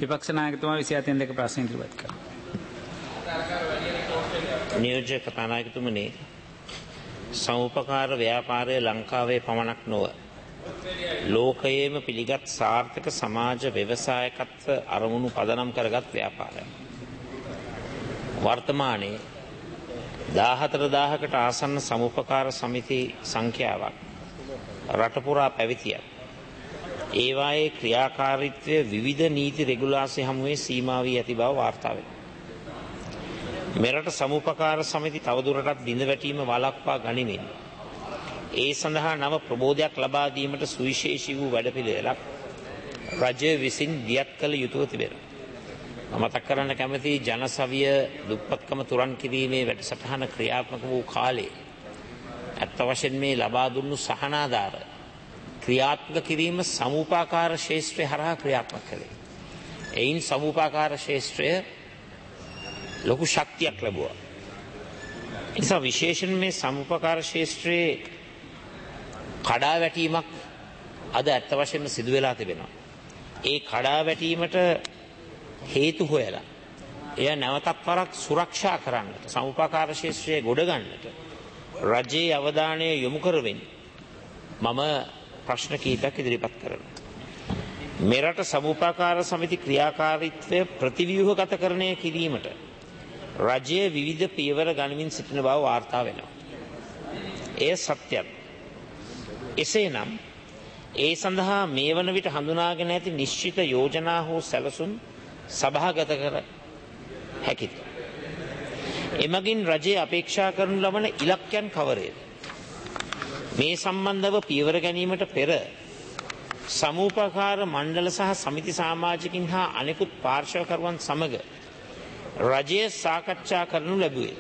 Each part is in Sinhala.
විපක්ෂ නායකතුමා 27 ප්‍රශ්න ඉදිරිපත් කරනවා. නියෝජ්‍ය කතානායකතුමනි, සමුපකාර ව්‍යාපාරය ලංකාවේ පමණක් නොව ලෝකයේම පිළිගත් සාර්ථක සමාජ ව්‍යවසායකත්ව අරමුණු පදනම් කරගත් ව්‍යාපාරයක්. වර්තමානයේ 14000කට ආසන්න සමුපකාර සමිති සංඛ්‍යාවක් රට පුරා පැවතියක්. ඒවායේ ක්‍රියාකාරීත්වය විවිධ නීති රෙගුලාසි හමුවේ සීමා වී ඇති බව වාර්තා වෙනවා. මෙරට සමුපකාර සමිති තවදුරටත් බිඳවැටීම වළක්වා ගනිමින් ඒ සඳහා නව ප්‍රබෝධයක් ලබා දීමට සුවිශේෂී වූ වැඩපිළිවෙලක් රජය විසින් දියත් කළ යුතුව තිබෙනවා. මතක් කරන්න කැමති ජනසවිය දුප්පත්කම තුරන් කිරීමේ වැඩසටහන ක්‍රියාත්මක වූ කාලේ අත්ත වශයෙන් මේ ලබා දුන්නු සහනාධාර ක්‍රියාත්මක කිරීම සමුපාකාර ශේෂ්ත්‍රය හරහා ක්‍රියාත්මක කළේ. එයින් සමුපාකාර ශේෂ්ත්‍රය ලොකු ශක්තියක් ලැබුවා. නිසා විශේෂයෙන් මේ සමුපකාර ශේෂ්ත්‍රයේ කඩාවැටීමක් අද ඇත්ත වශයෙන්ම සිදු වෙලා තිබෙනවා. ඒ කඩාවැටීමට හේතු හොයලා එය නැවතත් වරක් සුරක්ෂා කරන්නට, සමුපකාර ශේෂ්ත්‍රයේ ගොඩ ගන්නට රජයේ අවධානය යොමු කරමින් මම ප්‍රශ්න කීපයක් ඉදිරිපත් කරනවා. මෙරට සමුපකාර සමිති ක්‍රියාකාරීත්වය ප්‍රතිව්‍යුහගතකරණය කිරීමට රජයේ විවිධ පියවර ගනිමින් සිටින බව වාර්තා වෙනවා. එය සත්‍යයක්. එසේනම් ඒ සඳහා මේ වන විට හඳුනාගෙන ඇති නිශ්චිත යෝජනා හෝ සැලසුම් සභාගත කර හැකිද? එමගින් රජයේ අපේක්ෂා කරනු ලබන ඉලක්කයන් කවරේද? මේ සම්බන්ධව පියවර ගැනීමට පෙර සමුපකාර මණ්ඩල සහ සමිති සමාජිකින් හා අනෙකුත් පාර්ශවකරුවන් සමග රජයේ සාකච්ඡා කරනු ලැබුවේ.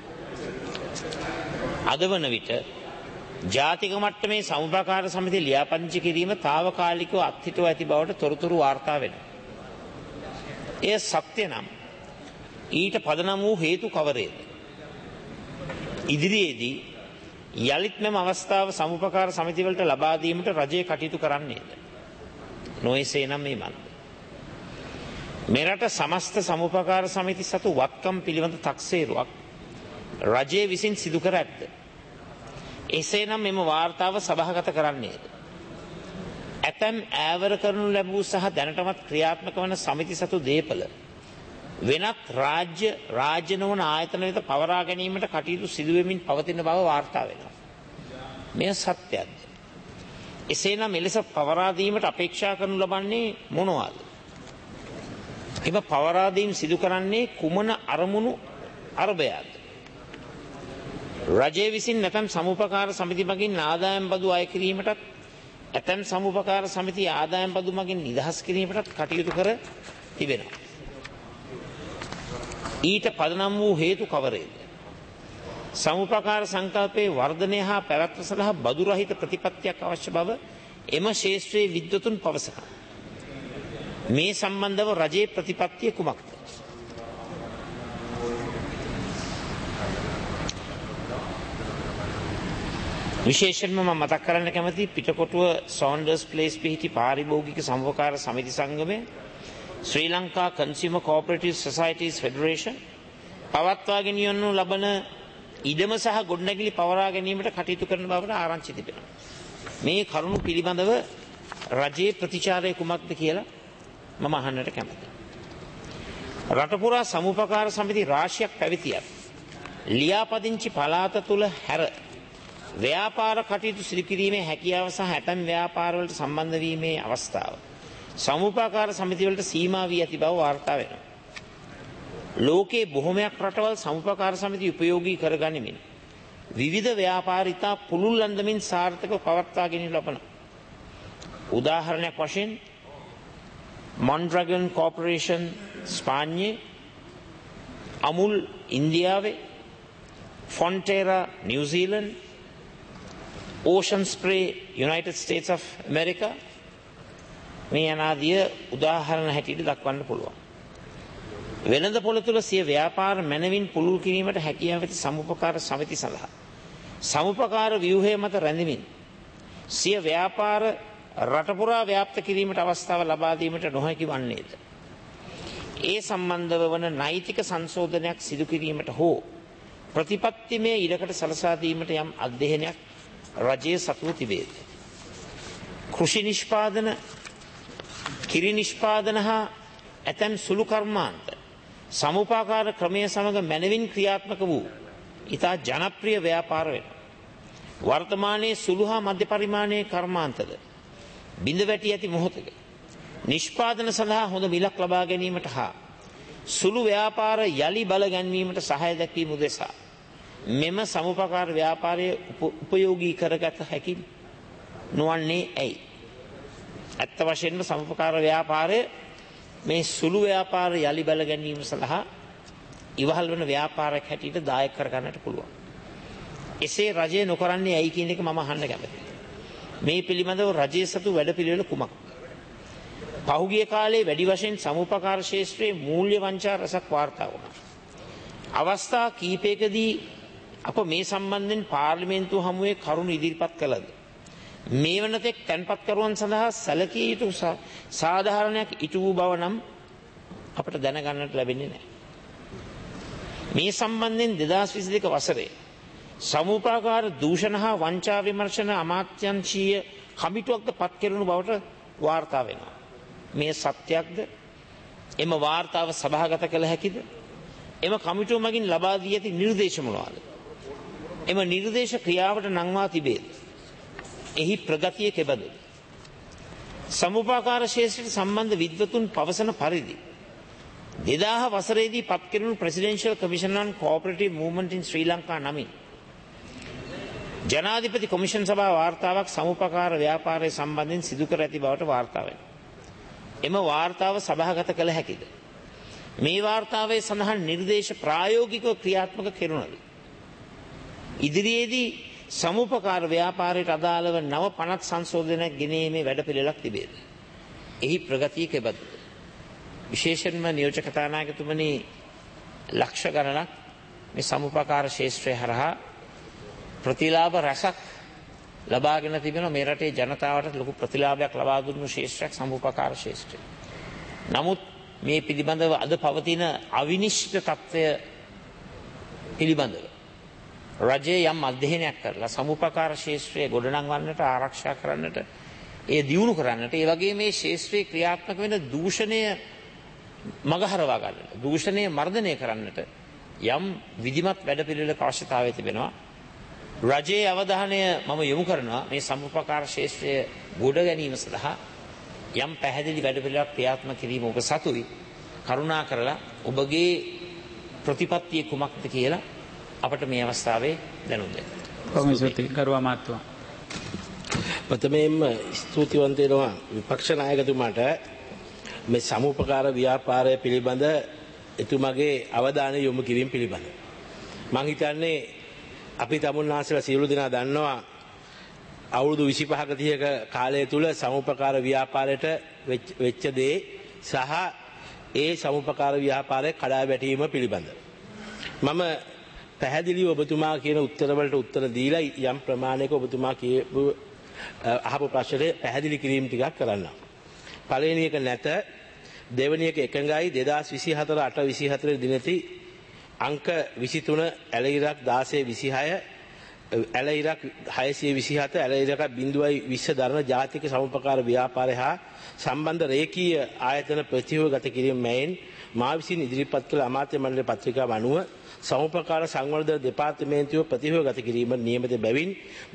අද වන විට ජාතික මට්ටමේ සමුපකාර සමිති ලියාපදිංචි කිරීම తాවකාලිකව අත්හිටුව ඇති බවට තොරතුරු වාර්තා වෙනවා. එය සත්‍ය නම් ඊට පදනම් වූ හේතු කවරේද? ඉදිරියේදී යලිත් මෙම අවස්ථාව සමුපකාර සමිතිවලට ලබා දීමට රජය කටයුතු කරන්නේද? නොයසේ නම් මේ මන්ද. මෙරට සමස්ත සමුපකාර සමිති සතු වත්කම් පිළිබඳ තක්සේරුවක් රජය විසින් සිදු කර ඇත්ද? එසේනම් මෙම වාර්තාව සභාගත කරන්නේද? ඇතැම් ඈවර කරනු ලැබූ සහ දැනටමත් ක්‍රියාත්මක වන සමිති සතු දේපල වෙනත් රාජ්‍ය නොවන ආයතන වෙත පවරා ගැනීමට කටයුතු සිදුවෙමින් පවතින බව වාර්තා වෙනවා. මෙය සත්‍යයක්ද? එසේනම් එලෙස පවරා දීමට අපේක්ෂා කරනු ලබන්නේ මොනවාද? එම පවරා දීම සිදු කරන්නේ කුමන අරමුණු අරබයාද? රජය විසින් නැතම් සමුපකාර සමිති මගින් ආදායම් බදු අය කිරීමටත් ඇතැම් සමුපකාර සමිති ආදායම් බදු මගින් නිදහස් කිරීමටත් කටයුතු කර තිබෙනවා. ඊට පදනම් වූ හේතු කවරේද? සමුපකාර සංකල්පයේ වර්ධනය හා පැවැත්ම සඳහා බදු රහිත ප්‍රතිපත්තියක් අවශ්‍ය බව එම ශේෂ්ත්‍රයේ විද්වතුන් පවසනවා. මේ සම්බන්ධව රජයේ ප්‍රතිපත්තිය කුමක්ද? විශේෂයෙන්ම මම මතක් කරන්න කැමති පිටකොටුව සෝන්ඩර්ස් ප්ලේස් පිහිටි පාරිභෝගික සමුපකාර සමිති සංගමය Sri Lanka consumer cooperative societies federation පවත්වාගෙන යනු ලබන ඉඩම සහ ගොඩනැගිලි පවරා ගැනීමට කටයුතු කරන බවට ආරංචි තිබෙනවා. මේ කරුණු පිළිබඳව රජයේ ප්‍රතිචාරය කුමක්ද කියලා මම අහන්නට කැමතියි. රට පුරා සමුපකාර සමිති රාශියක් පැවතියක් ලියාපදිංචි පළාත තුල හැර ව්‍යාපාර කටයුතු සිදු කිරීමේ හැකියාව සහ ඇතැම් ව්‍යාපාරවලට සම්බන්ධ වීමේ අවස්ථාව සමුපකාර සමිතිවලට සීමා වී ඇති බව වාර්තා වෙනවා. ලෝකයේ බොහොමයක් රටවල් සමුපකාර සමිති උපයෝගී කරගනිමින් විවිධ ව්‍යාපාරිතා පුළුල් අන්දමින් සාර්ථකව පවත්වාගෙන ලබනවා. උදාහරණයක් වශයෙන් මොන්ඩ්‍රැගන් කෝපරේෂන් ස්පාඤ්ඤේ, අමුල් ඉන්දියාවේ, Fonterra New Zealand, ocean spray united states of America මේ අනාදිය උදාහරණ හැටියට දක්වන්න පුළුවන්. වෙළඳ පොළ තුළ සිය ව්‍යාපාර මැනවින් පුළුල් කිරීමට හැකියාව ඇති සමුපකාර සමිති සඳහා සමුපකාර ව්‍යුහය මත රැඳෙමින් සිය ව්‍යාපාර රට පුරා ව්‍යාප්ත කිරීමට අවස්ථාව ලබා දීමට නොහැකි වන්නේද? ඒ සම්බන්ධව වන නෛතික සංශෝධනයක් සිදු කිරීමට හෝ ප්‍රතිපත්තිමය ඉඩකට සලසා දීමට යම් අධ්‍යයනයක් රජයේ සතුව තිබේද? කෘෂි නිෂ්පාදන, කිරි නිෂ්පාදන හා ඇතැම් සුළු කර්මාන්ත සමුපාකාර ක්‍රමය සමග මැනවින් ක්‍රියාත්මක වූ ඉතා ජනප්‍රිය ව්‍යාපාර වෙනවා. වර්තමානයේ සුළු හා මධ්‍ය පරිමාණයේ කර්මාන්තද බිඳ වැටි ඇති මොහොතක නිෂ්පාදන සඳහා හොඳ මිලක් ලබා ගැනීමට හා සුළු ව්‍යාපාර යලි බල ගැන්වීමට සහාය දැක්වීම උදෙසා මෙම සමුපකාර ව්‍යාපාරය උපයෝගී කරගත හැකි නොවන්නේ ඇයි? ඇත්ත වශයෙන්ම සමුපකාර ව්‍යාපාරය මේ සුළු ව්‍යාපාර යලි බල ගැනීම සඳහා ඉවහල් වන ව්‍යාපාරයක් හැටියට දායක කරගන්නට පුළුවන්. එසේ රජය නොකරන්නේ ඇයි කියන එක මම අහන්න කැමතියි. මේ පිළිබඳව රජයේ සතු වැඩපිළිවෙල කුමක්ද? පහුගිය කාලේ වැඩි වශයෙන් සමුපකාර ක්ෂේත්‍රයේ මූල්‍ය වංචා රසක් වාර්තා වුණා. අවස්ථා කිහිපයකදී අප මේ සම්බන්ධයෙන් පාර්ලිමේන්තුව හමුවේ කරුණු ඉදිරිපත් කළද මේ වනතෙක් තැන්පත්කරුවන් සඳහා සැලකිය යුතු සාධාරණයක් ඉටු වූ බව නම් අපට දැනගන්නට ලැබෙන්නේ නැහැ. මේ සම්බන්ධයෙන් 2022 වසරේ සමුපාකාර දූෂණ හා වංචා විමර්ශන අමාත්‍යංශීය කමිටුවක්ද පත් කෙරුණු බවට වාර්තා වෙනවා. මේ සත්‍යයක්ද? එම වාර්තාව සභාගත කළ හැකිද? එම කමිටුව මගින් ලබා දී ඇති නිර්දේශ මොනවාද? එම නිර්දේශ ක්‍රියාවට නංවා තිබේද? එහි ප්‍රගතිය කෙබඳුද? සමුපාකාර ශේෂ්ත්‍රයට සම්බන්ධ විද්වතුන් පවසන පරිදි 2000 වසරේදී පත් කෙරුණු presidential commission on cooperative movement in Sri Lanka නමින් ජනාධිපති කොමිෂන් සභා වාර්තාවක් සමුපකාර ව්‍යාපාරය සම්බන්ධයෙන් සිදු කර ඇති බවට වාර්තා වෙනවා. එම වාර්තාව සභාගත කළ හැකිද? මේ වාර්තාවේ සඳහන් නිර්දේශ ප්‍රායෝගිකව ක්‍රියාත්මක කෙරුණද? ඉදිරියේදී සමුපකාර ව්‍යාපාරයට අදාළව නව පනත් සංශෝධනයක් ගෙනීමේ වැඩපිළිවෙලක් තිබේද? එහි ප්‍රගතිය කෙබඳුද? විශේෂයෙන්ම නියෝජක කතානායකතුමනි, ලක්ෂ ගණනක් මේ සමුපකාර ක්ෂේත්‍රය හරහා ප්‍රතිලාභ රසක් ලබාගෙන තිබෙනවා. මේ රටේ ජනතාවට ලොකු ප්‍රතිලාභයක් ලබා දුන්නු ක්ෂේත්‍රයක් සමුපකාර ක්ෂේත්‍රය. නමුත් මේ පිළිබඳව අද පවතින අවිනිශ්චිත තත්ත්වය පිළිබඳව රජය යම් අධ්‍යයනයක් කරලා සමුපකාර ක්ෂේත්‍රය ගොඩනංවන්නට, ආරක්ෂා කරන්නට, ඒ දියුණු කරන්නට, ඒ වගේ මේ ක්ෂේත්‍රයේ ක්‍රියාත්මක වෙන දූෂණය මගහරවා ගන්නට, දූෂණය මර්ධනය කරන්නට යම් විධිමත් වැඩපිළිවෙලක අවශ්‍යතාවය තිබෙනවා. රජයේ අවධානය මම යොමු කරනවා මේ සමුපකාර ක්ෂේත්‍රය ගොඩ ගැනීම සඳහා යම් පැහැදිලි වැඩපිළිවෙලක් ක්‍රියාත්මක කිරීම ඔබ සතුයි. කරුණා කරලා ඔබගේ ප්‍රතිපත්තිය කුමක්ද කියලා අපට මේ අවස්ථාවේ දැනුම් දෙන්න. කොහොමද ගරුවා මාත්තුවා? ප්‍රථමයෙන්ම ස්තුතිවන්ත වෙනවා විපක්ෂ නායකතුමාට මේ සමුපකාර ව්‍යාපාරය පිළිබඳ එතුමාගේ අවධානය යොමු කිරීම පිළිබඳ. මම හිතන්නේ අපි තමුන්නාසලා සියලු දෙනා දන්නවා අවුරුදු 25ක 30ක කාලය තුල සමුපකාර ව්‍යාපාරයට වෙච්ච දේ සහ ඒ සමුපකාර ව්‍යාපාරයේ කඩා වැටීම පිළිබඳ. මම පැහැදිලිව ඔබතුමා කියන උත්තරවලට උත්තර දීලා යම් ප්‍රමාණයක ඔබතුමා කියපු අහපු ප්‍රශ්නේ පැහැදිලි කිරීම ටිකක් කරන්න. පළවෙනි එක නැත, දෙවෙනි එක එකඟයි. 2024 8 24 දිනේදී අංක 23 ඇල ඉරක් 1626 ඇල ඉරක් 627 ඇල ඉරක් 0.20 දරන ජාතික සමුපකාර ව්‍යාපාරය හා සම්බන්ධ රේඛීය ආයතන ප්‍රතිවගත කිරීම මෙයින් මා විසින් ඉදිරිපත් කළ අමාත්‍ය මණ්ඩල පත්‍රිකාව අනුව සමුපකාර සංවර්ධන දෙපාර්තමේන්තුව ප්‍රතිවගත කිරීම නියමිත බැවින්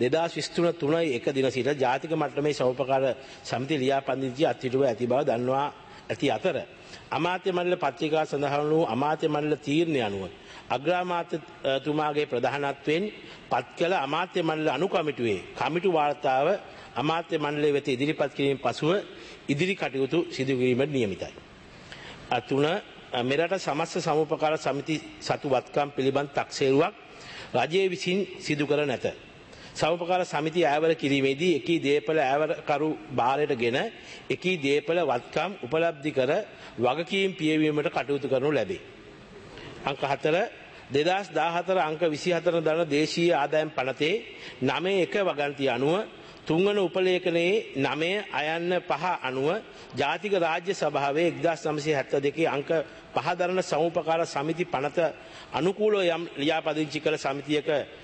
2023 3 දින සිට ජාතික මට්ටමේ සමුපකාර සමිති ලියාපදිංචි අත්හිටුව ඇති බව දන්වා ඇති අතර අමාත්‍ය මණ්ඩල පත්‍රිකා සඳහන් වූ අමාත්‍ය මණ්ඩල තීරණය අනුව අග්‍රාමාත්‍යතුමාගේ ප්‍රධානත්වයෙන් පත් කළ අමාත්‍ය මණ්ඩල අනුකමිටුවේ කමිටු වාර්තාව අමාත්‍ය මණ්ඩලය වෙත ඉදිරිපත් කිරීම පසුව ඉදිරි කටයුතු සිදු කිරීමට නියමිතයි. තුන මෙරට සමස්ත සමුපකාර සමිති සතු වත්කම් පිළිබඳ තක්සේරුවක් රජය විසින් සිදු කර නැත. සමුපකාර සමිතිය ඈවර කිරීමේදී එකී දේපල ඈවරකරු බාරයටගෙන එකී දේපල වත්කම් උපලබ්ධි කර වගකීම් පියවීමට කටයුතු කරනු ලැබේ. අංක 4 2014 අංක 24 දරන දේශීය ආදායම් පනතේ 9.1 වගන්තිය අනුව තුන්වන උපලේඛනයේ 9/5 අනුව ජාතික රාජ්‍ය සභාවේ 1972 අංක 5 දරන සමුපකාර සමිති පනත අනුකූලව යම් ලියාපදිංචි කළ සමිතියක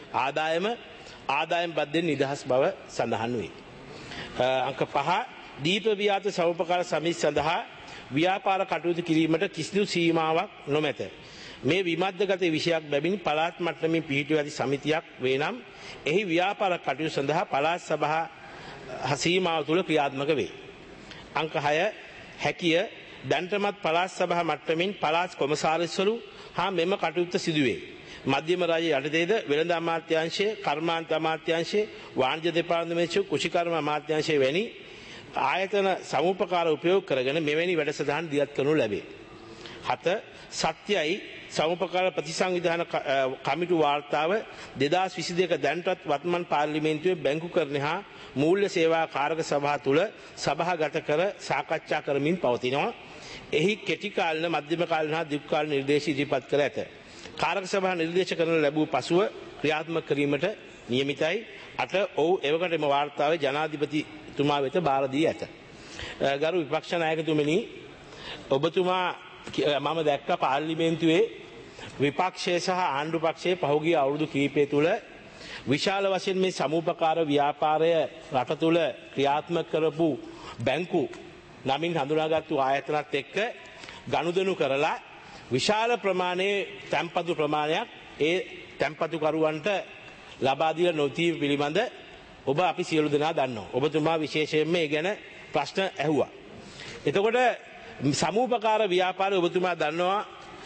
ආදායම් බද්දෙන් නිදහස් බව සඳහන් වේ. අංක 5 දීප වියාත සමුපකාර සමිති සඳහා ව්‍යාපාර කටයුතු කිරීමට කිසිදු සීමාවක් නොමැත. මේ විමද්දගත විෂයක් බැවින් පළාත් මට්ටමින් පිහිටුව ඇති සමිතියක් වේ නම් එහි ව්‍යාපාර කටයුතු සඳහා පළාත් සභා සීමාව තුළ ක්‍රියාත්මක වේ. අංක 6 හැකිය දැන්ටමත් පළාත් සභා මට්ටමින් පළාත් කොමසාරිස්වරු හා මෙම කටයුත්ත සිදුවේ. මධ්‍යම රාජ්‍ය යටතේද වෙළඳ අමාත්‍යාංශය, කර්මාන්ත අමාත්‍යාංශය, වාණිජ්‍ය දෙපාර්තමේන්තුව, කෘෂිකර්ම අමාත්‍යාංශය වැනි ආයතන සමුපකාර උපයෝග කරගෙන මෙවැනි වැඩසටහන් දියත් කරනු ලැබේ. 7 සත්‍යයි සමුපකාර ප්‍රතිසංවිධාන කමිටු වාර්තාව 2022 දැන්ටත් වත්මන් පාර්ලිමේන්තුවේ බැංකුකරණ හා මූල්‍ය සේවා කාරක සභාව තුළ සභාගත කර සාකච්ඡා කරමින් පවතිනවා. එහි කෙටි කාලීන, මධ්‍යම කාලීන හා දීර්ඝ කාලීන නිර්දේශ ඉදිරිපත් කර ඇත. කාරක සභාව නිර්දේශ කරන ලැබූ පසුව ක්‍රියාත්මක කිරීමට නියමිතයි. 8 ඔව් එවකට එම වාර්තාවේ ජනාධිපතිතුමා වෙත බාර දී ඇත. ගරු විපක්ෂ නායකතුමනි, ඔබතුමා මම දැක්ක පාර්ලිමේන්තුවේ විපක්ෂය සහ ආණ්ඩු පක්ෂයේ පහුගිය අවුරුදු කිහිපය තුළ විශාල වශයෙන් මේ සමුපකාර ව්‍යාපාරය රට තුළ ක්‍රියාත්මක කරපු බැංකු නමින් හඳුනාගත්තු ආයතනත් එක්ක ගනුදෙනු කරලා විශාල ප්‍රමාණයේ තැන්පතු ප්‍රමාණයක් ඒ තැන්පතුකරුවන්ට ලබා දීලා නොතීම පිළිබඳ ඔබ අපි සියලු දෙනා දන්නවා. ඔබතුමා විශේෂයෙන්ම මේ ගැන ප්‍රශ්න ඇහුවා. එතකොට සමුපකාර ව්‍යාපාරය ඔබතුමා දන්නවා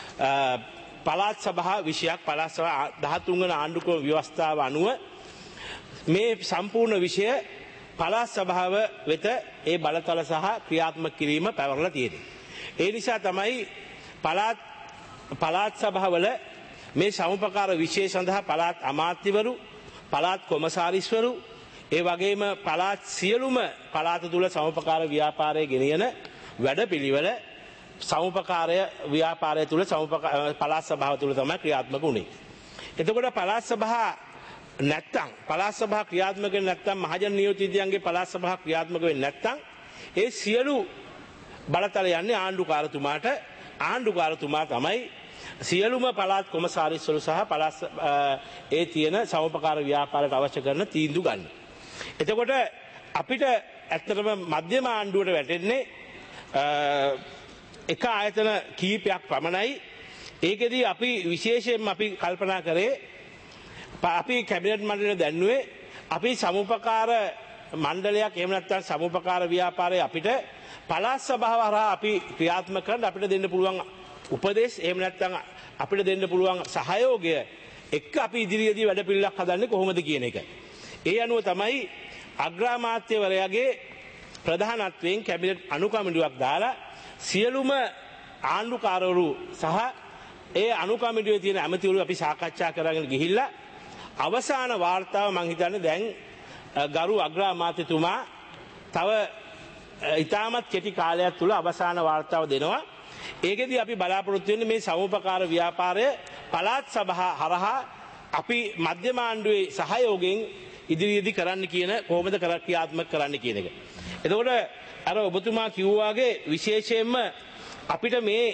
පළාත් සභා විෂයක්, පළාත් සභා 13 වන ආණ්ඩුක්‍රම ව්‍යවස්ථාව අනුව මේ සම්පූර්ණ විෂය පළාත් සභාව වෙත ඒ බලතල සහ ක්‍රියාත්මක කිරීම පැවරලා තියෙනවා. ඒ නිසා තමයි පළාත් සභාවල මේ සමුපකාර විෂය සඳහා පළාත් අමාත්‍යවරු, පළාත් කොමසාරිස්වරු, ඒ වගේම පළාත් සියලුම පළාත තුල සමුපකාර ව්‍යාපාරය ගෙනියන වැඩපිළිවෙල සමුපකාරය ව්‍යාපාරය තුල පළාත් සභාව තුල තමයි ක්‍රියාත්මක වුණේ. එතකොට පළාත් සභා ක්‍රියාත්මක වෙන්නේ නැත්නම් මහජන නියෝජිතයන්ගේ පළාත් සභා ක්‍රියාත්මක වෙන්නේ නැත්නම් ඒ සියලු බලතල යන්නේ ආණ්ඩුකාරතුමාට. ආණ්ඩුකාරතුමා තමයි සියලුම පළාත් කොමසාරිස්වරු සහ පළාත් ඒ තියෙන සමුපකාර ව්‍යාපාරයට අවශ්‍ය කරන තීන්දුව ගන්න. එතකොට අපිට ඇත්තටම මධ්‍යම ආණ්ඩුවට වැටෙන්නේ එක ආයතන කීපයක් පමණයි. ඒකෙදී අපි විශේෂයෙන්ම අපි කල්පනා කරේ, අපි කැබිනට් මණ්ඩලය දැන්නුවේ අපි සමුපකාර මණ්ඩලයක් එහෙම නැත්නම් සමුපකාර ව්‍යාපාරය අපිට පළාත් සභාව හරහා අපි ක්‍රියාත්මක කරන්න අපිට දෙන්න පුළුවන් උපදේශ, එහෙම නැත්නම් අපිට දෙන්න පුළුවන් සහයෝගය එක්ක අපි ඉදිරියේදී වැඩ පිළිවෙලක් හදන්නේ කොහොමද කියන එක. ඒ අනුව තමයි අග්‍රාමාත්‍යවරයාගේ ප්‍රධානත්වයෙන් කැබිනට් අනුකමිටුවක් දාලා සියලුම ආණ්ඩුකාරවරු සහ ඒ අනුකමිටුවේ තියෙන ඇමතිවරු අපි සාකච්ඡා කරගෙන ගිහිල්ලා අවසාන වාර්තාව මම හිතන්නේ දැන් ගරු අග්‍රාමාත්‍යතුමා තව ඉතාමත් කෙටි කාලයක් තුළ අවසාන වාර්තාව දෙනවා. ඒකෙදී අපි බලාපොරොත්තු වෙන්නේ මේ සමුපකාර ව්‍යාපාරය පළාත් සභා හරහා අපි මධ්‍යම ආණ්ඩුවේ සහයෝගයෙන් ඉදිරියේදී කරන්න කියන කොහොමද ක්‍රියාත්මක කරන්න කියන එක. එතකොට අර ඔබතුමා කිව්වාගේ විශේෂයෙන්ම අපිට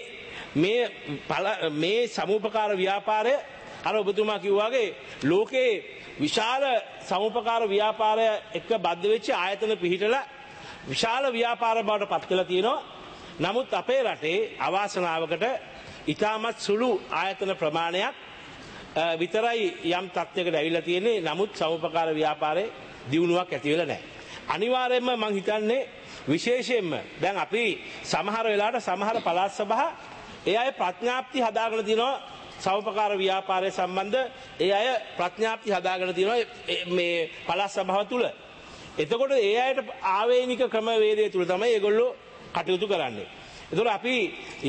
මේ සමුපකාර ව්‍යාපාරය අර ඔබතුමා කිව්වාගේ ලෝකේ විශාල සමුපකාර ව්‍යාපාරය එක්ක බද්ධ වෙච්ච ආයතන පිහිටලා විශාල ව්‍යාපාර බවට පත් වෙලා තියෙනවා. නමුත් අපේ රටේ අවාසනාවකට ඉතාමත් සුළු ආයතන ප්‍රමාණයක් විතරයි යම් තත්යකට ඇවිල්ලා තියෙන්නේ. නමුත් සමුපකාර ව්‍යාපාරයේ දියුණුවක් ඇති වෙලා නැහැ. අනිවාර්යයෙන්ම මම හිතන්නේ විශේෂයෙන්ම දැන් අපි සමහර වෙලාවට සමහර පළාත් සභා ඒ අය ප්‍රඥාප්ති හදාගෙන තියෙනවා සමුපකාර ව්‍යාපාරය සම්බන්ධ ඒ අය ප්‍රඥාප්ති හදාගෙන තියෙනවා මේ පළාත් සභාව තුල. එතකොට ඒ අයට ආවේනික ක්‍රමවේදය තුල තමයි ඒගොල්ලෝ කටයුතු කරන්නේ. එතකොට අපි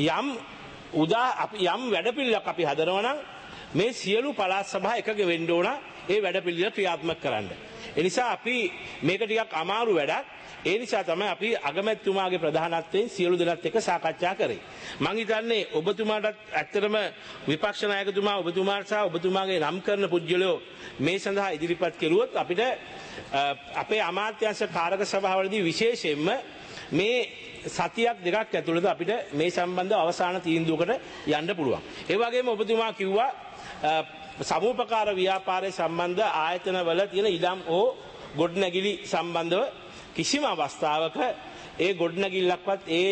යම් වැඩපිළිවෙලක් අපි හදනවා නම් මේ සියලු පළාත් සභා එකග වෙන්න ඕන ඒ වැඩපිළිවෙල ක්‍රියාත්මක කරන්න. ඒ නිසා අපි මේක ටිකක් අමාරු වැඩක්. ඒ නිසා තමයි අපි අගමැතිතුමාගේ ප්‍රධානත්වයෙන් සියලු දෙනාත් එක්ක සාකච්ඡා කරේ. මම හිතන්නේ ඔබතුමාටත් ඇත්තටම විපක්ෂ නායකතුමා ඔබතුමාට සහ ඔබතුමාගේ නම් කරන පුද්ගලයෝ මේ සඳහා ඉදිරිපත් කෙරුවොත් අපිට අපේ අමාත්‍යාංශ කාරක සභාවලදී විශේෂයෙන්ම මේ සතියක් දෙකක් ඇතුළත අපිට මේ සම්බන්ධ අවසාන තීන්දුවකට යන්න පුළුවන්. ඒ වගේම ඔබතුමා කිව්වා සමූපකාර ව්‍යාපාරයේ සම්බන්ධ ආයතනවල තියෙන ඉඩම් හෝ ගොඩනැගිලි සම්බන්ධව කිසිම අවස්ථාවක ඒ ගොඩනැගිල්ලක්වත් ඒ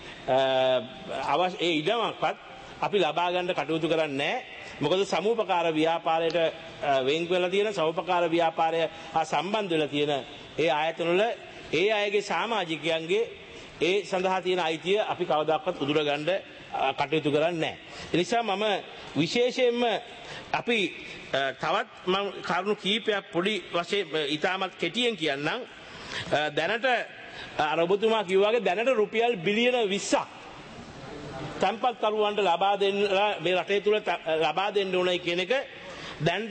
ඉඩමක්වත් අපි ලබා ගන්න කටයුතු කරන්නේ නැහැ. මොකද සමූපකාර ව්‍යාපාරයට වෙන් වෙලා තියෙන සමූපකාර ව්‍යාපාරය හා සම්බන්ධ වෙලා තියෙන ඒ ආයතනවල ඒ අයගේ සමාජිකයන්ගේ ඒ සඳහා තියෙන අයිතිය අපි කවදාකවත් උදුර ගන්න කටයුතු කරන්නේ නැහැ. ඒ නිසා මම විශේෂයෙන්ම අපි තවත් මම කරුණු කීපයක් පොඩි වශයෙන් ඉතාමත් කෙටියෙන් කියන්නම්. දැනට අර ඔබතුමා කිව්වාගේ දැනට රුපියල් බිලියන 20ක් තැන්පත්කරුවන්ට ලබා දෙන්න මේ රටේ තුල ලබා දෙන්න ඕනයි කියන එක දැනට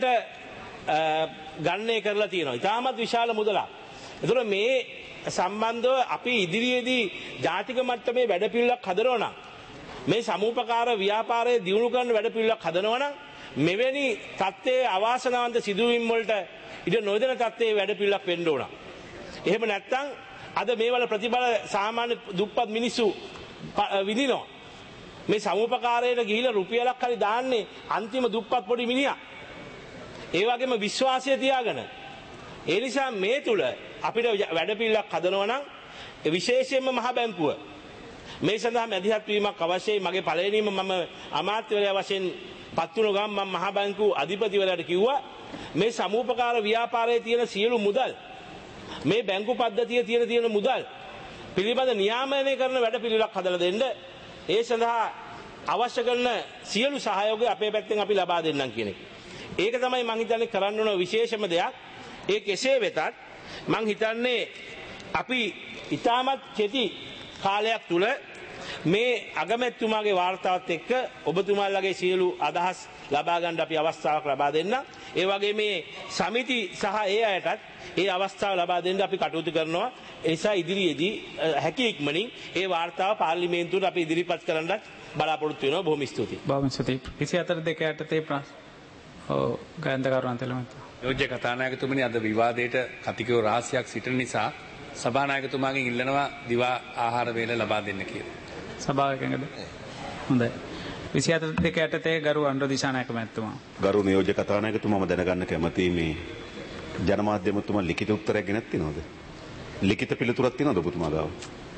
ගණනය කරලා තියෙනවා. ඉතාමත් විශාල මුදලක්. ඒතර මේ සම්බන්ධව අපි ඉදිරියේදී ජාතික මට්ටමේ වැඩපිළිවෙලක් හදනවා නම් මේ සමූපකාර ව්‍යාපාරයේ දියුණු කරන වැඩපිළිවෙලක් හදනවා නම් මෙවැනි තත්ත්වයේ අවාසනාවන්ත සිදුවීම් වලට ඉඩ නොදෙන තත්ත්වයේ වැඩපිළිවෙලක් වෙන්න ඕන. එහෙම නැත්නම් අද මේවල ප්‍රතිඵල සාමාන්‍ය දුප්පත් මිනිස්සු විඳිනවා. මේ සමූපකාරයට ගිහිලා රුපියලක් හරි දාන්නේ අන්තිම දුප්පත් පොඩි මිනිහා. ඒ වගේම විශ්වාසය තියාගෙන. ඒ නිසා මේ තුල අපිට වැඩපිළිවෙලක් හදනවා නම් විශේෂයෙන්ම මහ බැංකුව මේ සඳහා මැදිහත් වීමක් අවශ්‍යයි. මගේ පළවෙනිම මම අමාත්‍යවරයා වශයෙන් පත් වුණ ගමන් මම මහ බැංකුව අධිපතිවරයාට කිව්වා මේ සමූපකාර ව්‍යාපාරයේ තියෙන සියලු මුදල් මේ බැංකු පද්ධතියේ තියෙන මුදල් පිළිබඳ නියාමනය කරන වැඩපිළිවෙලක් හදලා දෙන්න. ඒ සඳහා අවශ්‍ය කරන සියලු සහයෝගය අපේ පැත්තෙන් අපි ලබා දෙන්නම් කියන එක. ඒක තමයි මම හිතන්නේ කරන්න ඕන විශේෂම දෙයක්. ඒ කෙසේ වෙතත් මම හිතන්නේ අපි ඉතාමත් කෙටි කාලයක් තුල මේ අගමැතිතුමාගේ වාර්තාවත් එක්ක ඔබතුමාලගේ සියලු අදහස් ලබා ගන්න අපි අවස්ථාවක් ලබා දෙන්න. ඒ වගේ මේ සමිති සහ ඒ අයටත් ඒ අවස්ථාව ලබා දෙන්න අපි කටයුතු කරනවා. ඒ නිසා ඉදිරියේදී හැකි ඉක්මනින් ඒ වාර්තාව පාර්ලිමේන්තුවට අපි ඉදිරිපත් කරන්නත් බලාපොරොත්තු වෙනවා. බොහොම ස්තුතියි. බොහොම ස්තුතියි. 24 යටතේ ගායන්තකරුවන් තෙලමතු. යෝජ්‍ය කතානායකතුමනි අද විවාදයට කතිකයෝ රහසයක් සිටින නිසා සභානායකතුමාගෙන් ඉල්ලනවා දිවා ආහාර වේල ලබා දෙන්න කියලා. සභාව එකඟද? හොඳයි. 24 යටතේ ගරු අනුර දිසානායක මැතිතුමා. ගරු නියෝජ්‍ය කතානායකතුමාම දැනගන්න කැමතියි මේ ජනමාධ්‍ය මැතිතුමා ලිඛිත උත්තරයක් ගෙනත් තියනවද? ලිඛිත පිළිතුරක් තියනවද ඔබතුමා ගාව?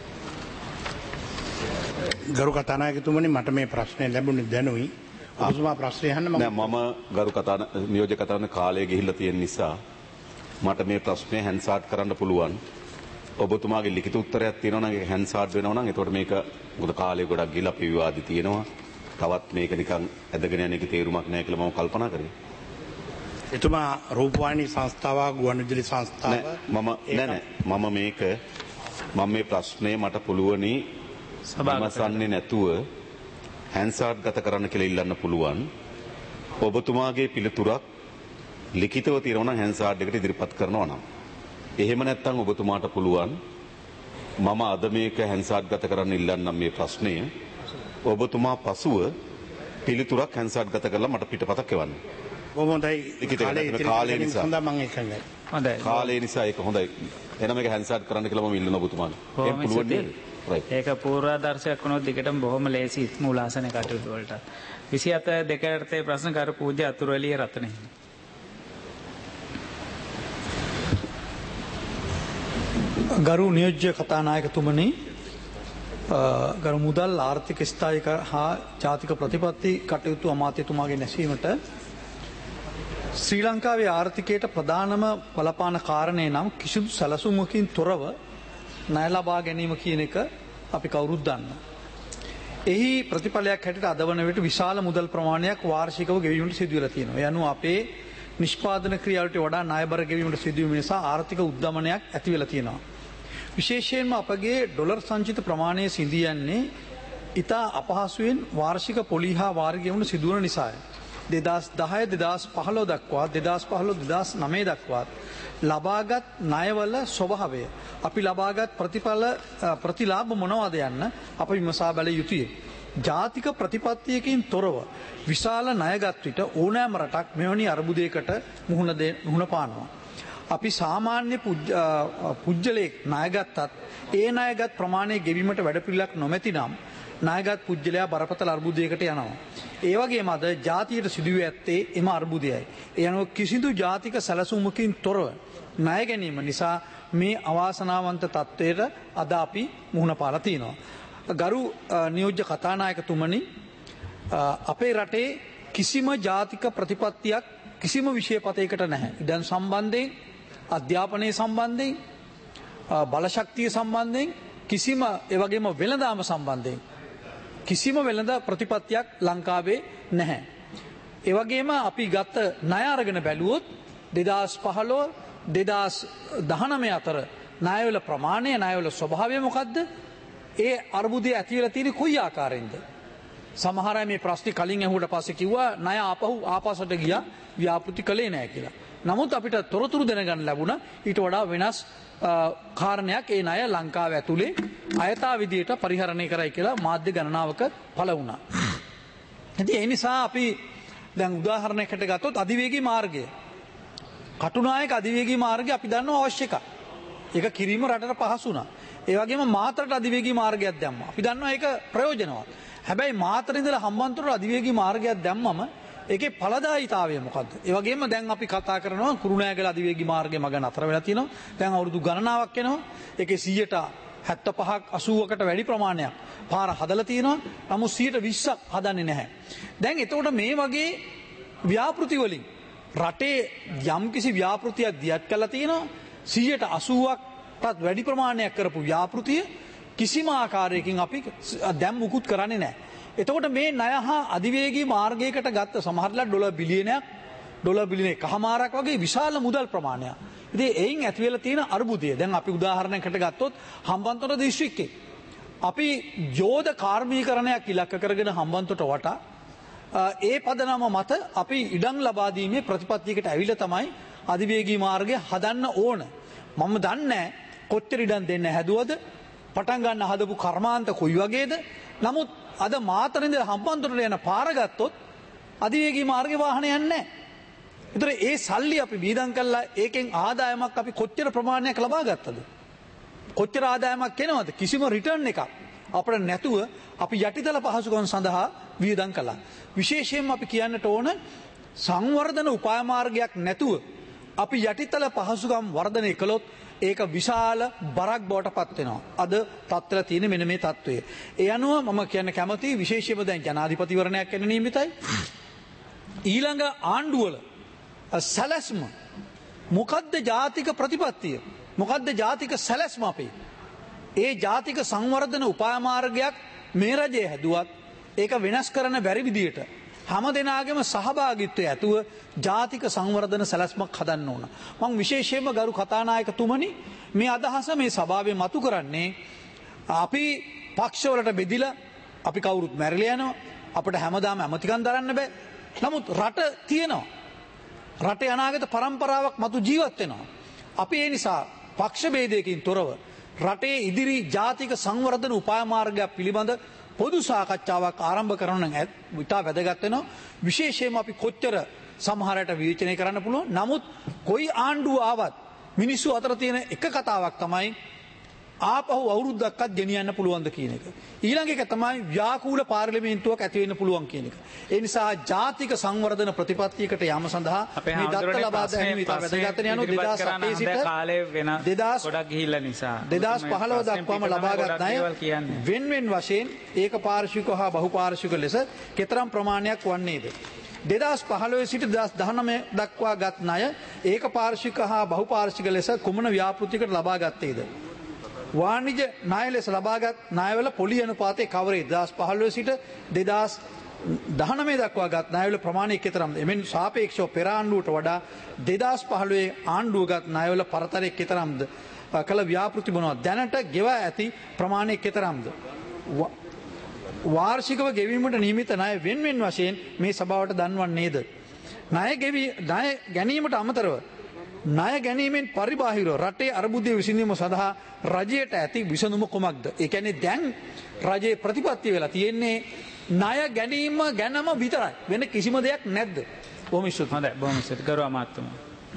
ගරු කතානායකතුමනි මට මේ ප්‍රශ්නේ ලැබුණේ දැනුයි. ඔබතුමා ප්‍රශ්නේ අහන්න නෑ මම ගරු නියෝජ්‍ය කතානායක කාලය ගිහිල්ලා තියෙන නිසා මට මේ ප්‍රශ්නේ හැන්සාට් කරන්න පුළුවන්. ඔබතුමාගේ ලිඛිත උත්තරයක් තියෙනවා නම් ඒක හැන්සාට් වෙනවා නම් එතකොට මේක මොකද කාලය ගොඩක් ගිහිල්ලා අපි විවාදي තියෙනවා. තවත් මේක නිකන් ඇදගෙන යන එකේ තේරුමක් නැහැ කියලා මම කල්පනා කරේ. එතුමා රූපවාහිනී සංස්ථාවක් ගුවන්විදුලි සංස්ථාවක් මම මේ ප්‍රශ්නේ මට පුළුවනි සභාවසන්නේ නැතුව හැන්සාට් ගත කරන්න කියලා ඉල්ලන්න පුළුවන්. ඔබතුමාගේ පිළිතුරක් ලිඛිතව තියෙනවා නම් හැන්සාට් එකට ඉදිරිපත් කරනවා නම් එහෙම නැත්නම් ඔබතුමාට පුළුවන් මම අද මේක හැන්සාට් ගත කරන්න ඉල්ලන්නම් මේ ප්‍රශ්නය ඔබතුමා පසුව පිළිතුරක් හැන්සාට් ගත කරලා මට පිටපතක් එවන්න. කොහොමදයි කාලය නිසා හොඳයි මම එකඟයි. හොඳයි. කාලය නිසා ඒක හොඳයි. එහෙනම් මේක හැන්සාට් කරන්න කියලා මම ඉල්ලන ඔබතුමාට. ඒක පුළුවන් නේද? ඒක පූර්වාදර්ශයක් වුණොත් දිගටම බොහොම ලේසි මූලාසන කටයුතු වලට. 27 යටතේ ප්‍රශ්න කර පූජ්‍ය අතුරුවැලිය රත්නේ. ගරු නියෝජ්‍ය කතානායකතුමනි ගරු මුදල් ආර්ථික ස්ථායික හා ජාතික ප්‍රතිපත්ති කටයුතු අමාත්‍යතුමාගේ නැසීමට ශ්‍රී ලංකාවේ ආර්ථිකයට ප්‍රධානම බලපාන කාරණේ නම් කිසිදු සැලසුමකින් තොරව ණය ලබා ගැනීම කියන එක අපි කවුරුත් දන්නවා. එහි ප්‍රතිඵලයක් හැටියට අද වන විට විශාල මුදල් ප්‍රමාණයක් වාර්ෂිකව ගෙවීමට සිදු වෙලා තියෙනවා. ඒ අනුව අපේ නිෂ්පාදන ක්‍රියාවලට වඩා ණයබර ගෙවීමට සිදුවීම නිසා ආර්ථික උද්දමනයක් ඇති වෙලා තියෙනවා. විශේෂයෙන්ම අපගේ ඩොලර් සංචිත ප්‍රමාණය සිඳී යන්නේ ඉතා අපහසුවෙන් වාර්ෂික පොලි හා වාර්ග ගෙවීමට සිදුවන නිසාය. 2010 2015 දක්වා 2015 2009 දක්වා ලබාගත් ණයවල ස්වභාවය අපි ලබාගත් ප්‍රතිලාභ මොනවද යන්න අපි විමසා බැලිය යුතුය. ජාතික ප්‍රතිපත්තියකින් තොරව විශාල ණයගත් විට ඕනෑම රටක් මෙවැනි අර්බුදයකට මුහුණ පානවා. අපි සාමාන්‍ය පුජ්‍යලයක් ණයගත්තත් ඒ ණයගත් ප්‍රමාණය ගෙවීමට වැඩපිළිවෙලක් නොමැතිනම් ණයගත් පුජ්‍යලයා බරපතල අර්බුදයකට යනවා. ඒ වගේම අද ජාතියට සිදුවී ඇත්තේ එම අර්බුදයයි. ඒ අනුව කිසිදු ජාතික සැලසුමකින් තොරව ණය ගැනීම නිසා මේ අවාසනාවන්ත තත්ත්වයට අද අපි මුහුණ පාලා තියෙනවා. ගරු නියෝජ්‍ය කතානායකතුමනි, අපේ රටේ කිසිම ජාතික ප්‍රතිපත්තියක් කිසිම විෂයපතයකට නැහැ. ඉඩම් සම්බන්ධයෙන්, අධ්‍යාපනය සම්බන්ධයෙන්, බලශක්තිය සම්බන්ධයෙන්, කිසිම එවැගේම වෙළඳාම සම්බන්ධයෙන් කිසිම වෙළඳ ප්‍රතිපත්තියක් ලංකාවේ නැහැ. ඒ වගේම අපි ගත්ත ණය අරගෙන බැලුවොත් 2015 2019 අතර ණයවල ප්‍රමාණය, ණයවල ස්වභාවය මොකද්ද? ඒ අර්බුදය ඇති වෙලා තියෙන්නේ කොයි ආකාරයෙන්ද? සමහර අය මේ ප්‍රශ්නේ කලින් ඇහුවට පස්සේ කිව්වා ණය ආපස්සට ගියා, ව්‍යාපෘති කළේ නැහැ කියලා. නමුත් අපිට තොරතුරු දැනගන්න ලැබුණා ඊට වඩා වෙනස් කාරණයක් ඒ ණය ලංකාව ඇතුලේ අයථා විදියට පරිහරණය කරයි කියලා මාධ්‍ය ගණනාවක පළ වුණා. ඉතින් ඒ නිසා අපි දැන් උදාහරණයකට ගත්තොත් අධිවේගී මාර්ගය, කටුනායක අධිවේගී මාර්ගය අපි දන්නවා අවශ්‍ය එකක්. ඒක කිරීම රටට පහසු වුණා. ඒ වගේම මාතරට අධිවේගී මාර්ගයක් දැම්මා. අපි දන්නවා ඒක ප්‍රයෝජනවත්. හැබැයි මාතර ඉඳලා හම්බන්තොට අධිවේගී මාර්ගයක් දැම්මම ඒකේ ඵලදායීතාවය මොකද්ද? ඒ වගේම දැන් අපි කතා කරනවා කුරුණෑගල අධිවේගී මාර්ගය මග නතර වෙලා තියෙනවා. දැන් අවුරුදු ගණනාවක් යනවා. ඒකේ 75ක් 80කට වැඩි ප්‍රමාණයක් පාර හදලා තියෙනවා. නමුත් 20ක් හදන්නේ නැහැ. දැන් එතකොට මේ වගේ ව්‍යාපෘති වලින් රටේ යම්කිසි ව්‍යාපෘතියක් දියත් කරලා තියෙනවා. 80%ක්ටත් වැඩි ප්‍රමාණයක් කරපු ව්‍යාපෘතිය කිසිම ආකාරයකින් අපි දැන් මුකුත් කරන්නේ නැහැ. එතකොට මේ ණය හා අධිවේගී මාර්ගයකට ගත්ත සමහරලා ඩොලර් බිලියන එකමාරක් වගේ විශාල මුදල් ප්‍රමාණයක්. ඉතින් එයින් ඇති වෙලා තියෙන අර්බුදය දැන් අපි උදාහරණයකට ගත්තොත් හම්බන්තොට දිස්ත්‍රික්කේ අපි යෝධ කාර්මීකරණයක් ඉලක්ක කරගෙන හම්බන්තොට වටා ඒ පදනම මත අපි ඉඩම් ලබා දීමේ ප්‍රතිපත්තියකට ඇවිල්ලා තමයි අධිවේගී මාර්ගය හදන්න ඕන. මම දන්නේ කොච්චර ඉඩම් දෙන්න හැදුවද, පටන් ගන්න හදපු කර්මාන්ත කොයි වගේද. නමුත් අද මාතරින්ද හම්බන්තොටට යන පාර ගත්තොත් අධිවේගී මාර්ගේ වාහන යන්නේ නැහැ. ඒතර ඒ සල්ලි අපි වීදම් කළා ඒකෙන් ආදායමක් අපි කොච්චර ප්‍රමාණයක් ලබා ගත්තද? කොච්චර ආදායමක් එනවද? කිසිම රිටර්න් එකක් අපිට නැතුව අපි යටිතල පහසුකම් සඳහා වීදම් කළා. විශේෂයෙන්ම අපි කියන්නට ඕන සංවර්ධන උපාය මාර්ගයක් නැතුව අපි යටිතල පහසුකම් වර්ධනය කළොත් ඒක විශාල බරක් බවට පත් වෙනවා. අද තත්ත්වලා තියෙන මෙන්න මේ තත්ත්වය. ඒ අනුව මම කියන්න කැමතියි විශේෂයෙන්ම දැන් ජනාධිපතිවරණයක් වෙන නිමිතයි. ඊළඟ ආණ්ඩුවල සැලැස්ම මොකද්ද? ජාතික ප්‍රතිපත්තිය මොකද්ද? ජාතික සැලැස්ම අපේ. ඒ ජාතික සංවර්ධන උපාය මාර්ගයක් මේ රජය හැදුවත් ඒක වෙනස් කරන්න බැරි විදියට හැම දෙනාගේම සහභාගීත්වය ඇතුව ජාතික සංවර්ධන සැලැස්මක් හදන්න ඕන. මම විශේෂයෙන්ම ගරු කතානායකතුමනි මේ අදහස මේ සභාවේ මතු කරන්නේ අපි පක්ෂවලට බෙදිලා අපි කවුරුත් මැරිලා යනවා. අපිට හැමදාම ඇමතිකම් දරන්න බෑ. නමුත් රට තියෙනවා. රටේ අනාගත පරම්පරාවක් මතු ජීවත් වෙනවා. අපි ඒ නිසා පක්ෂ ભેදයකින් තොරව රටේ ඉදිරි ජාතික සංවර්ධන උපාය මාර්ගයක් පිළිබඳ පොදු සාකච්ඡාවක් ආරම්භ කරන නම් ඉතා වැදගත් වෙනවා. විශේෂයෙන්ම අපි කොච්චර සමහරට විවේචනය කරන්න පුළුවන්. නමුත් කොයි ආණ්ඩුව ආවත් මිනිස්සු අතර තියෙන එක කතාවක් තමයි ආපහු අවුරුද්දක්වත් ගෙනියන්න පුළුවන්ද කියන එක. ඊළඟ එක තමයි ව්‍යාකූල පාර්ලිමේන්තුවක් ඇති වෙන්න පුළුවන් කියන එක. ඒ නිසා ජාතික සංවර්ධන ප්‍රතිපත්තියකට යාම සඳහා මේ දත්ත ලබා ගැනීම ඉතා වැදගත් වෙනවා. 2008 සිට කාලේ වෙන ගොඩක් ගිහිල්ලා නිසා 2015 දක්වාම ලබාගත් ණය වෙන් වශයෙන් ඒක පාර්ශ්වික හා බහුපාර්ශ්වික ලෙස කතරම් ප්‍රමාණයක් වන්නේද? 2015 සිට 2019 දක්වා ගත් ණය ඒක පාර්ශ්වික හා බහුපාර්ශ්වික ලෙස කුමන ව්‍යාපෘතියකට ලබා ගත්තේද? වාණිජ ණය ලෙස ලබාගත් ණයවල පොලි අනුපාතය කවරේ? 2015 සිට 2019 දක්වා ගත් ණයවල ප්‍රමාණය කෙතරම්ද? එමෙන් සාපේක්ෂව පෙර ආණ්ඩුවට වඩා 2015 ආණ්ඩුව ගත් ණයවල පරතරය කෙතරම්ද? කළ ව්‍යාපෘති මොනවද? දැනට ගෙවා ඇති ප්‍රමාණය කෙතරම්ද? වාර්ෂිකව ගෙවීමට නියමිත ණය වෙන්වෙන් වශයෙන් මේ සභාවට දන්වන්නේද? ණය ගැනීමට අමතරව ණය ගැනීමෙන් පරිබාහිරව රටේ අර්බුදය විසඳීම සඳහා රජයට ඇති විසඳුම කුමක්ද? ඒ කියන්නේ දැන් රජයේ ප්‍රතිපත්තිය වෙලා තියෙන්නේ ණය ගැනීම ගැනම විතරයි. වෙන කිසිම දෙයක් නැද්ද? බොහොම ස්තුතියි. හොඳයි බොහොම ස්තුතියි. ගරු අමාත්‍යතුමා.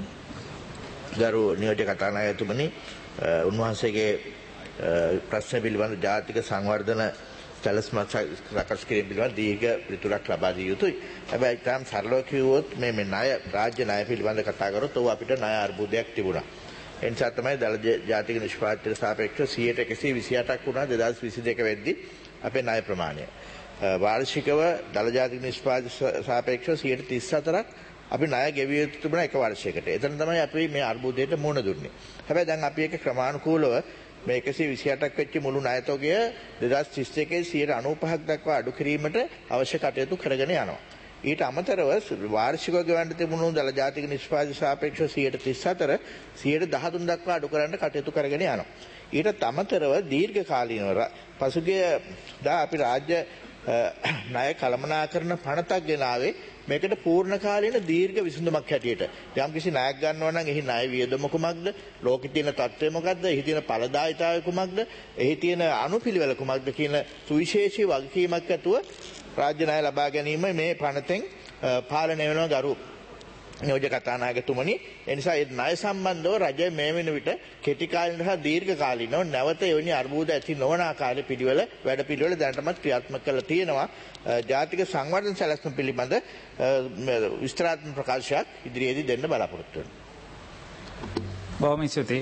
ගරු නියෝජ්‍ය කතානායකතුමනි, උන්වහන්සේගේ ප්‍රශ්න පිළිබඳ ජාතික සංවර්ධන සැලැස්මක් සකස් කිරීම පිළිබඳ දීර්ඝ පිළිතුරක් ලබා දිය යුතුයි. හැබැයි තාම සරලව කිව්වොත් මේ ණය රාජ්‍ය ණය පිළිබඳ කතා කරොත් ඔව් අපිට ණය අර්බුදයක් තිබුණා. ඒ නිසා තමයි දළ ජාතික නිෂ්පාදනයට සාපේක්ෂව 128ක් වුණා 2022 වෙද්දී අපේ ණය ප්‍රමාණය. වාර්ෂිකව දළ ජාතික නිෂ්පාදනයට සාපේක්ෂව 134ක් අපි ණය ගෙවිය යුතු තිබුණා එක වර්ෂයකට. එතන තමයි අපි මේ අර්බුදයට මුහුණ දුන්නේ. හැබැයි දැන් අපි ඒක ක්‍රමානුකූලව මේ 128ක් වෙච්ච මුළු ණය තොගය 2031 95ක් දක්වා අඩු කිරීමට අවශ්‍ය කටයුතු කරගෙන යනවා. ඊට අමතරව වාර්ෂිකව ගෙවන්න තිබුණු දළ ජාතික නිෂ්පාදනයට සාපේක්ෂව 134 113 දක්වා අඩු කරන්න කටයුතු කරගෙන යනවා. ඊට අමතරව දීර්ඝ කාලීනව පසුගිය දා අපි රාජ්‍ය ණය කළමනාකරන පනතක් ගෙනාවේ මේකට පූර්ණ කාලීන දීර්ඝ විසඳුමක් හැටියට. යම් කිසි ණයක් ගන්නවා නම් එහි ණය වියදම කුමක්ද? ලෝකෙ තියෙන තත්ත්වය මොකක්ද? එහි තියෙන ඵලදායීතාවය කුමක්ද? එහි තියෙන අනුපිළිවෙල කුමක්ද කියන සුවිශේෂී වගකීමක් ඇතුව රාජ්‍ය ණය ලබා ගැනීම මේ පනතෙන් පාලනය වෙනවා ගරු නියෝජ්‍ය කතානායකතුමනි. ඒ නිසා ඒ ණය සම්බන්ධව රජය මේ වෙන විට කෙටි කාලින සහ දීර්ඝ කාලිනව නැවත එවැනි අර්බුද ඇති නොවන ආකාරයේ වැඩ පිළිවෙල දැනටමත් ක්‍රියාත්මක කරලා තියෙනවා. ජාතික සංවර්ධන සැලැස්ම පිළිබඳ විස්තරාත්මක ප්‍රකාශයක් ඉදිරියේදී දෙන්න බලාපොරොත්තු වෙනවා. බොහොම ස්තුතියි.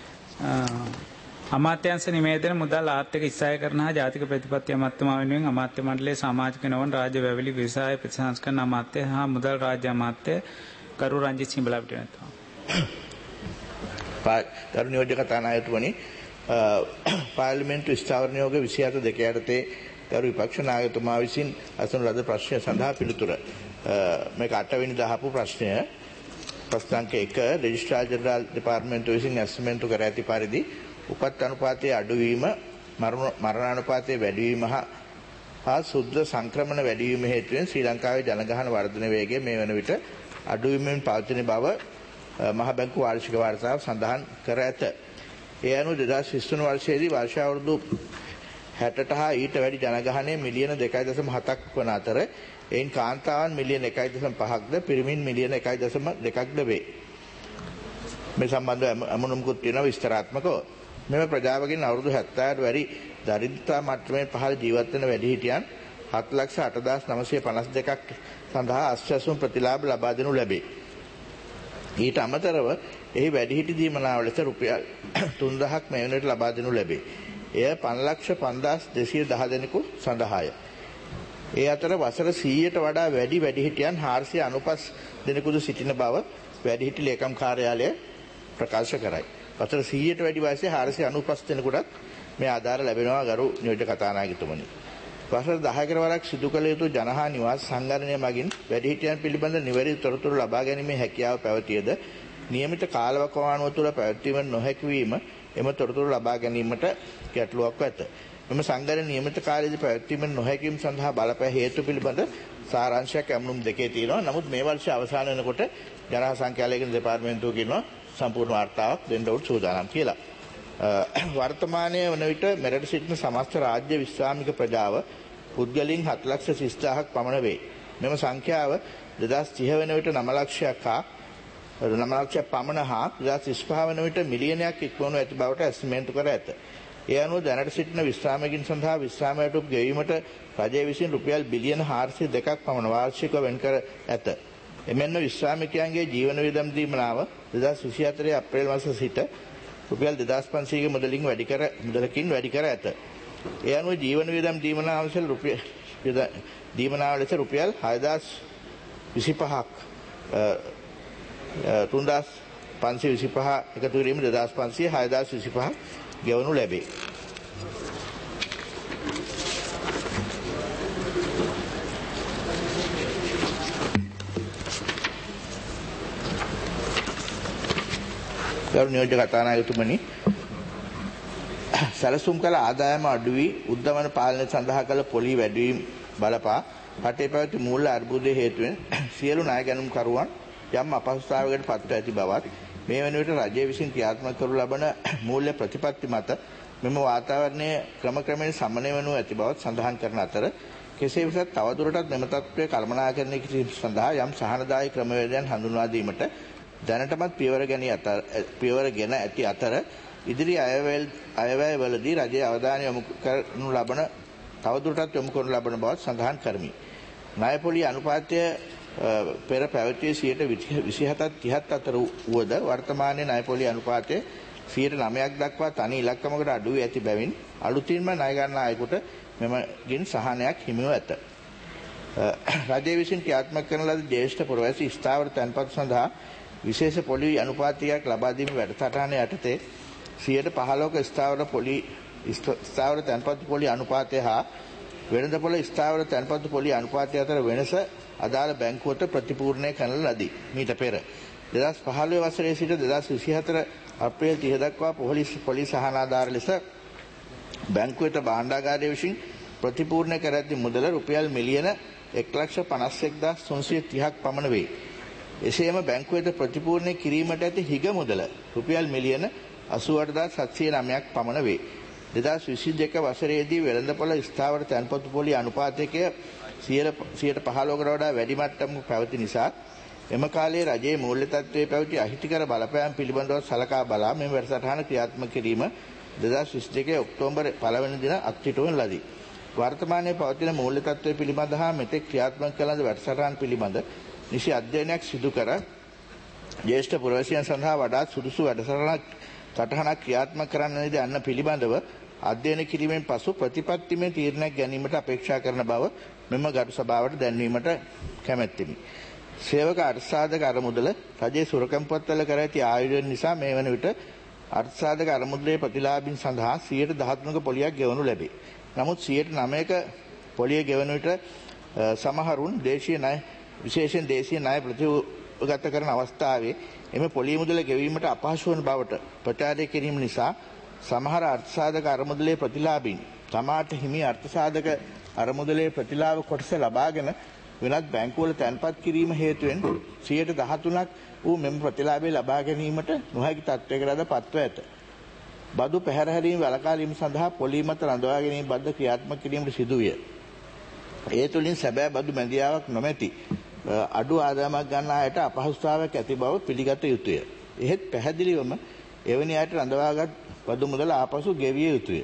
අමාත්‍යංශ නිවේදන මුදල් ආර්ථික ඉස්සායකරණ හා ජාතික ප්‍රතිපත්ති අමාත්‍යතුමා වෙනුවෙන් අමාත්‍ය මණ්ඩලයේ සමාජික නොවන රාජ්‍ය වැවිලි විවසාය ප්‍රතිසංස්කරණ අමාත්‍ය හා මුදල් රාජ්‍ය අමාත්‍ය කරු රංජිත් සිංබලා පිට වෙනවා. ගරු නියෝජ්‍ය කතානායකතුමනි, පාර්ලිමේන්තු ස්ථාවර නියෝග 27 යටතේ ගරු විපක්ෂ නායකතුමා විසින් අසන ලද ප්‍රශ්නය සඳහා පිළිතුර. මේක 8 වෙනි දහපු ප්‍රශ්නය. ප්‍රශ්න අංක 1 රෙජිස්ට්‍රාර් ජෙනරාල් දෙපාර්තමේන්තුව විසින් ඇස්මෙන්තු කර ඇති පරිදි උපත් අනුපාතයේ අඩුවීම, මරණානුපාතයේ වැඩිවීම හා සුද්ධ සංක්‍රමණ වැඩිවීම හේතුවෙන් ශ්‍රී ලංකාවේ ජනගහන වර්ධන වේගය මේ වන විට අඩුවීමෙන් පවතින බව මහ බැංකුව වාර්ෂික වාර්තාව සඳහන් කර ඇත. ඒ අනුව 2023 වර්ෂයේදී වර්ෂාවෘදු 60ට හා ඊට වැඩි ජනගහනය මිලියන 2.7ක් වන අතර එයින් කාන්තාවන් මිලියන 1.5ක්ද පිරිමින් මිලියන 1.2ක්ද වේ. මේ සම්බන්ධව අමුණුම්කුත් තියෙනවා විස්තරාත්මකව. මෙම ප්‍රජාවගෙන් අවුරුදු 70ට වැඩි දරිද්‍රතා මට්ටමේ පහළ ජීවත් වෙන වැඩිහිටියන් 7,08,952ක් සඳහා අස්වැසුම් ප්‍රතිලාභ ලබා දෙනු ලැබේ. ඊට අමතරව එහි වැඩිහිටි දීමනාව ලෙස රුපියල් 3,000ක් මේ වෙනකොට ලබා දෙනු ලැබේ. එය 5,50,210 දෙනෙකු සඳහාය. ඒ අතර වසර 100ට වඩා වැඩි වැඩිහිටියන් 495 දෙනෙකුද සිටින බව වැඩිහිටි ලේකම් කාර්යාලය ප්‍රකාශ කරයි. වසර 100ට වැඩි වයසේ 495 දෙනෙකුටත් මේ ආධාර ලැබෙනවා ගරු නියෝජ්‍ය කතානායකතුමනි. වසර 10කට වරක් සිදු කළ යුතු ජනහා නිවාස සංගණනය මගින් වැඩිහිටියන් පිළිබඳ නිවැරදි තොරතුරු ලබා ගැනීමේ හැකියාව පැවතියද නියමිත කාලවකවානුව තුළ පැවැත්වීම නොහැකි වීම එම තොරතුරු ලබා ගැනීමට ගැටලුවක් ඇත. මෙම සංගණන නියමිත කාලයේදී පැවැත්වීම නොහැකීම සඳහා බලපෑ හේතු පිළිබඳ සාරාංශයක් ඇමුණුම් දෙකේ තියෙනවා. නමුත් මේ වර්ෂය අවසන් වෙනකොට ජනහා සංඛ්‍යාලේඛන දෙපාර්තමේන්තුව කියනවා සම්පූර්ණ වාර්තාවක් දෙන්න උත් සූදානම් කියලා. වර්තමානයේ වන විට මෙරට සිටින සමස්ත රාජ්‍ය විශ්‍රාමික ප්‍රජාව පුද්ගලින් 7,30,000ක් පමණ වේ. මෙම සංඛ්‍යාව 2030 වන විට 9 ලක්ෂයක් පමණ හා 2035 වන විට මිලියනයක් ඉක්මවනු ඇති බවට ඇස්තිමේන්තු කර ඇත. ඒ අනුව දැනට සිටින විශ්‍රාමිකින් සඳහා විශ්‍රාමයට ගෙවීමට රජය විසින් රුපියල් බිලියන 402ක් පමණ වාර්ෂිකව වෙන් කර ඇත. එමෙන්ම විශ්‍රාමිකයන්ගේ ජීවන වියදම් දීමනාව 2024 අප්‍රේල් මාස සිට රුපියල් 2,500ක මුදලකින් වැඩි කර ඇත. ඒ අනුව ජීවන වියදම් දීමනාව ලෙස රුපියල් 6,025ක් 3,525 එකතු කිරීම 2,500 6,025 ගෙවනු ලැබේ. ගරු නියෝජ්‍ය කතානායකතුමනි, සැලසුම් කළ ආදායම අඩු වී උද්දමන පාලනය සඳහා කළ පොලි වැඩිවීම බලපා රටේ පැවති මූල්‍ය අර්බුදයේ හේතුවෙන් සියලු ණය ගැනුම්කරුවන් යම් අපහසුතාවයකට පත්ව ඇති බවත් මේ වන විට රජය විසින් ක්‍රියාත්මක කරනු ලබන මූල්‍ය ප්‍රතිපත්ති මත මෙම වාතාවරණය ක්‍රමක්‍රමයෙන් සමනය වනු ඇති බවත් සඳහන් කරන අතර කෙසේ වෙතත් තවදුරටත් මෙම තත්ත්වය කළමනාකරණය කිරීම සඳහා යම් සහනදායී ක්‍රමවේදයන් හඳුන්වා දීමට දැනටමත් පියවරගෙන ඇති අතර ඉදිරි අයවැයවලදී රජයේ අවධානය යොමු කරනු ලබන තවදුරටත් යොමු කරනු ලබන බවත් සඳහන් කරමි. ණය පොලි අනුපාතය පෙර පැවතියේ 27-30 අතර වුවද වර්තමානයේ ණය පොලි අනුපාතය 9% දක්වා තනි ඉලක්කමකට අඩු වී ඇති බැවින් අලුතින්ම ණය ගන්නා අයෙකුට මෙමගින් සහනයක් හිමිව ඇත. රජය විසින් ක්‍රියාත්මක කරන ලද ජ්‍යෙෂ්ඨ පුරවැසි ස්ථාවර තැන්පතු සඳහා විශේෂ පොලි අනුපාතයක් ලබා දීම වැඩසටහන යටතේ 15% ස්ථාවර තැන්පතු පොලි අනුපාතය හා වෙළඳපොළ ස්ථාවර තැන්පතු පොලි අනුපාතය අතර වෙනස අදාළ බැංකුවට ප්‍රතිපූර්ණය කරන ලදී. මීට පෙර 2015 වසරේ සිට 2024 අප්‍රේල් 30 දක්වා පොලි සහනාධාර ලෙස බැංකුවට භාණ්ඩාගාරය විසින් ප්‍රතිපූර්ණ කර ඇති මුදල රුපියල් මිලියන 1,51,330ක් පමණ වේ. එසේම බැංකුවට ප්‍රතිපූර්ණ කිරීමට ඇති හිග මුදල රුපියල් මිලියන 88,709ක් පමණ වේ. 2022 වසරේදී වෙළඳපොළ ස්ථාවර තැන්පතු පොලි අනුපාතයක 15% වඩා වැඩි මට්ටමක පැවති නිසා එම කාලයේ රජයේ මූල්‍ය තත්ත්වයේ පැවති අහිතිකර බලපෑම් පිළිබඳව සලකා බලා මෙම වැඩසටහන ක්‍රියාත්මක කිරීම 2022 ඔක්තෝබර් 1 වෙනි දින අත්හිටුවන ලදී. වර්තමානයේ පවතින මූල්‍ය තත්ත්වය පිළිබඳ හා මෙතෙක් ක්‍රියාත්මක කළ වැඩසටහන් පිළිබඳ නිසි අධ්‍යයනයක් සිදු කර ජ්‍යෙෂ්ඨ පුරවැසියන් සඳහා වඩාත් සුදුසු වැඩසටහනක් ක්‍රියාත්මක කරන්නේද යන්න පිළිබඳව අධ්‍යයන කිරීමෙන් පසු ප්‍රතිපත්තිමය තීරණයක් ගැනීමට අපේක්ෂා කරන බව මෙම ගරු සභාවට දැන්වීමට කැමැත්තෙමි. සේවක අර්ථසාධක අරමුදල රජයේ සුරකම් පොත්වල කර ඇති ආයෝජන නිසා මේ වන විට අර්ථසාධක අරමුදලේ ප්‍රතිලාභින් සඳහා 13% පොලියක් ගෙවනු ලැබේ. නමුත් 9% පොලිය ගෙවන විට සමහරුන් දේශීය ණය විශේෂයෙන් දේශීය ණය ප්‍රතිගත කරන අවස්ථාවේ එම පොලිය මුදල ගෙවීමට අපහසු වන බවට ප්‍රචාරය කිරීම නිසා සමහර අර්ථසාධක අරමුදලේ ප්‍රතිලාභින් තමාට හිමි අර්ථසාධක අරමුදලේ ප්‍රතිලාභ කොටස ලබාගෙන වෙනත් බැංකුවල තැන්පත් කිරීම හේතුවෙන් 13% වූ මෙම ප්‍රතිලාභය ලබා ගැනීමට නොහැකි තත්ත්වයකටද පත්ව ඇත. බදු පැහැරහැරීම වළකාලීම සඳහා පොලි මත රඳවා ගැනීම බද්ද ක්‍රියාත්මක කිරීමට සිදුවිය. ඒ තුළින් සැබෑ බදු මැදියාවක් නොමැති අඩු ආදායමක් ගන්න අයට අපහසුතාවයක් ඇති බව පිළිගත යුතුය. එහෙත් පැහැදිලිවම එවැනි අයට රඳවාගත් බදු මුදල ආපසු ගෙවිය යුතුය.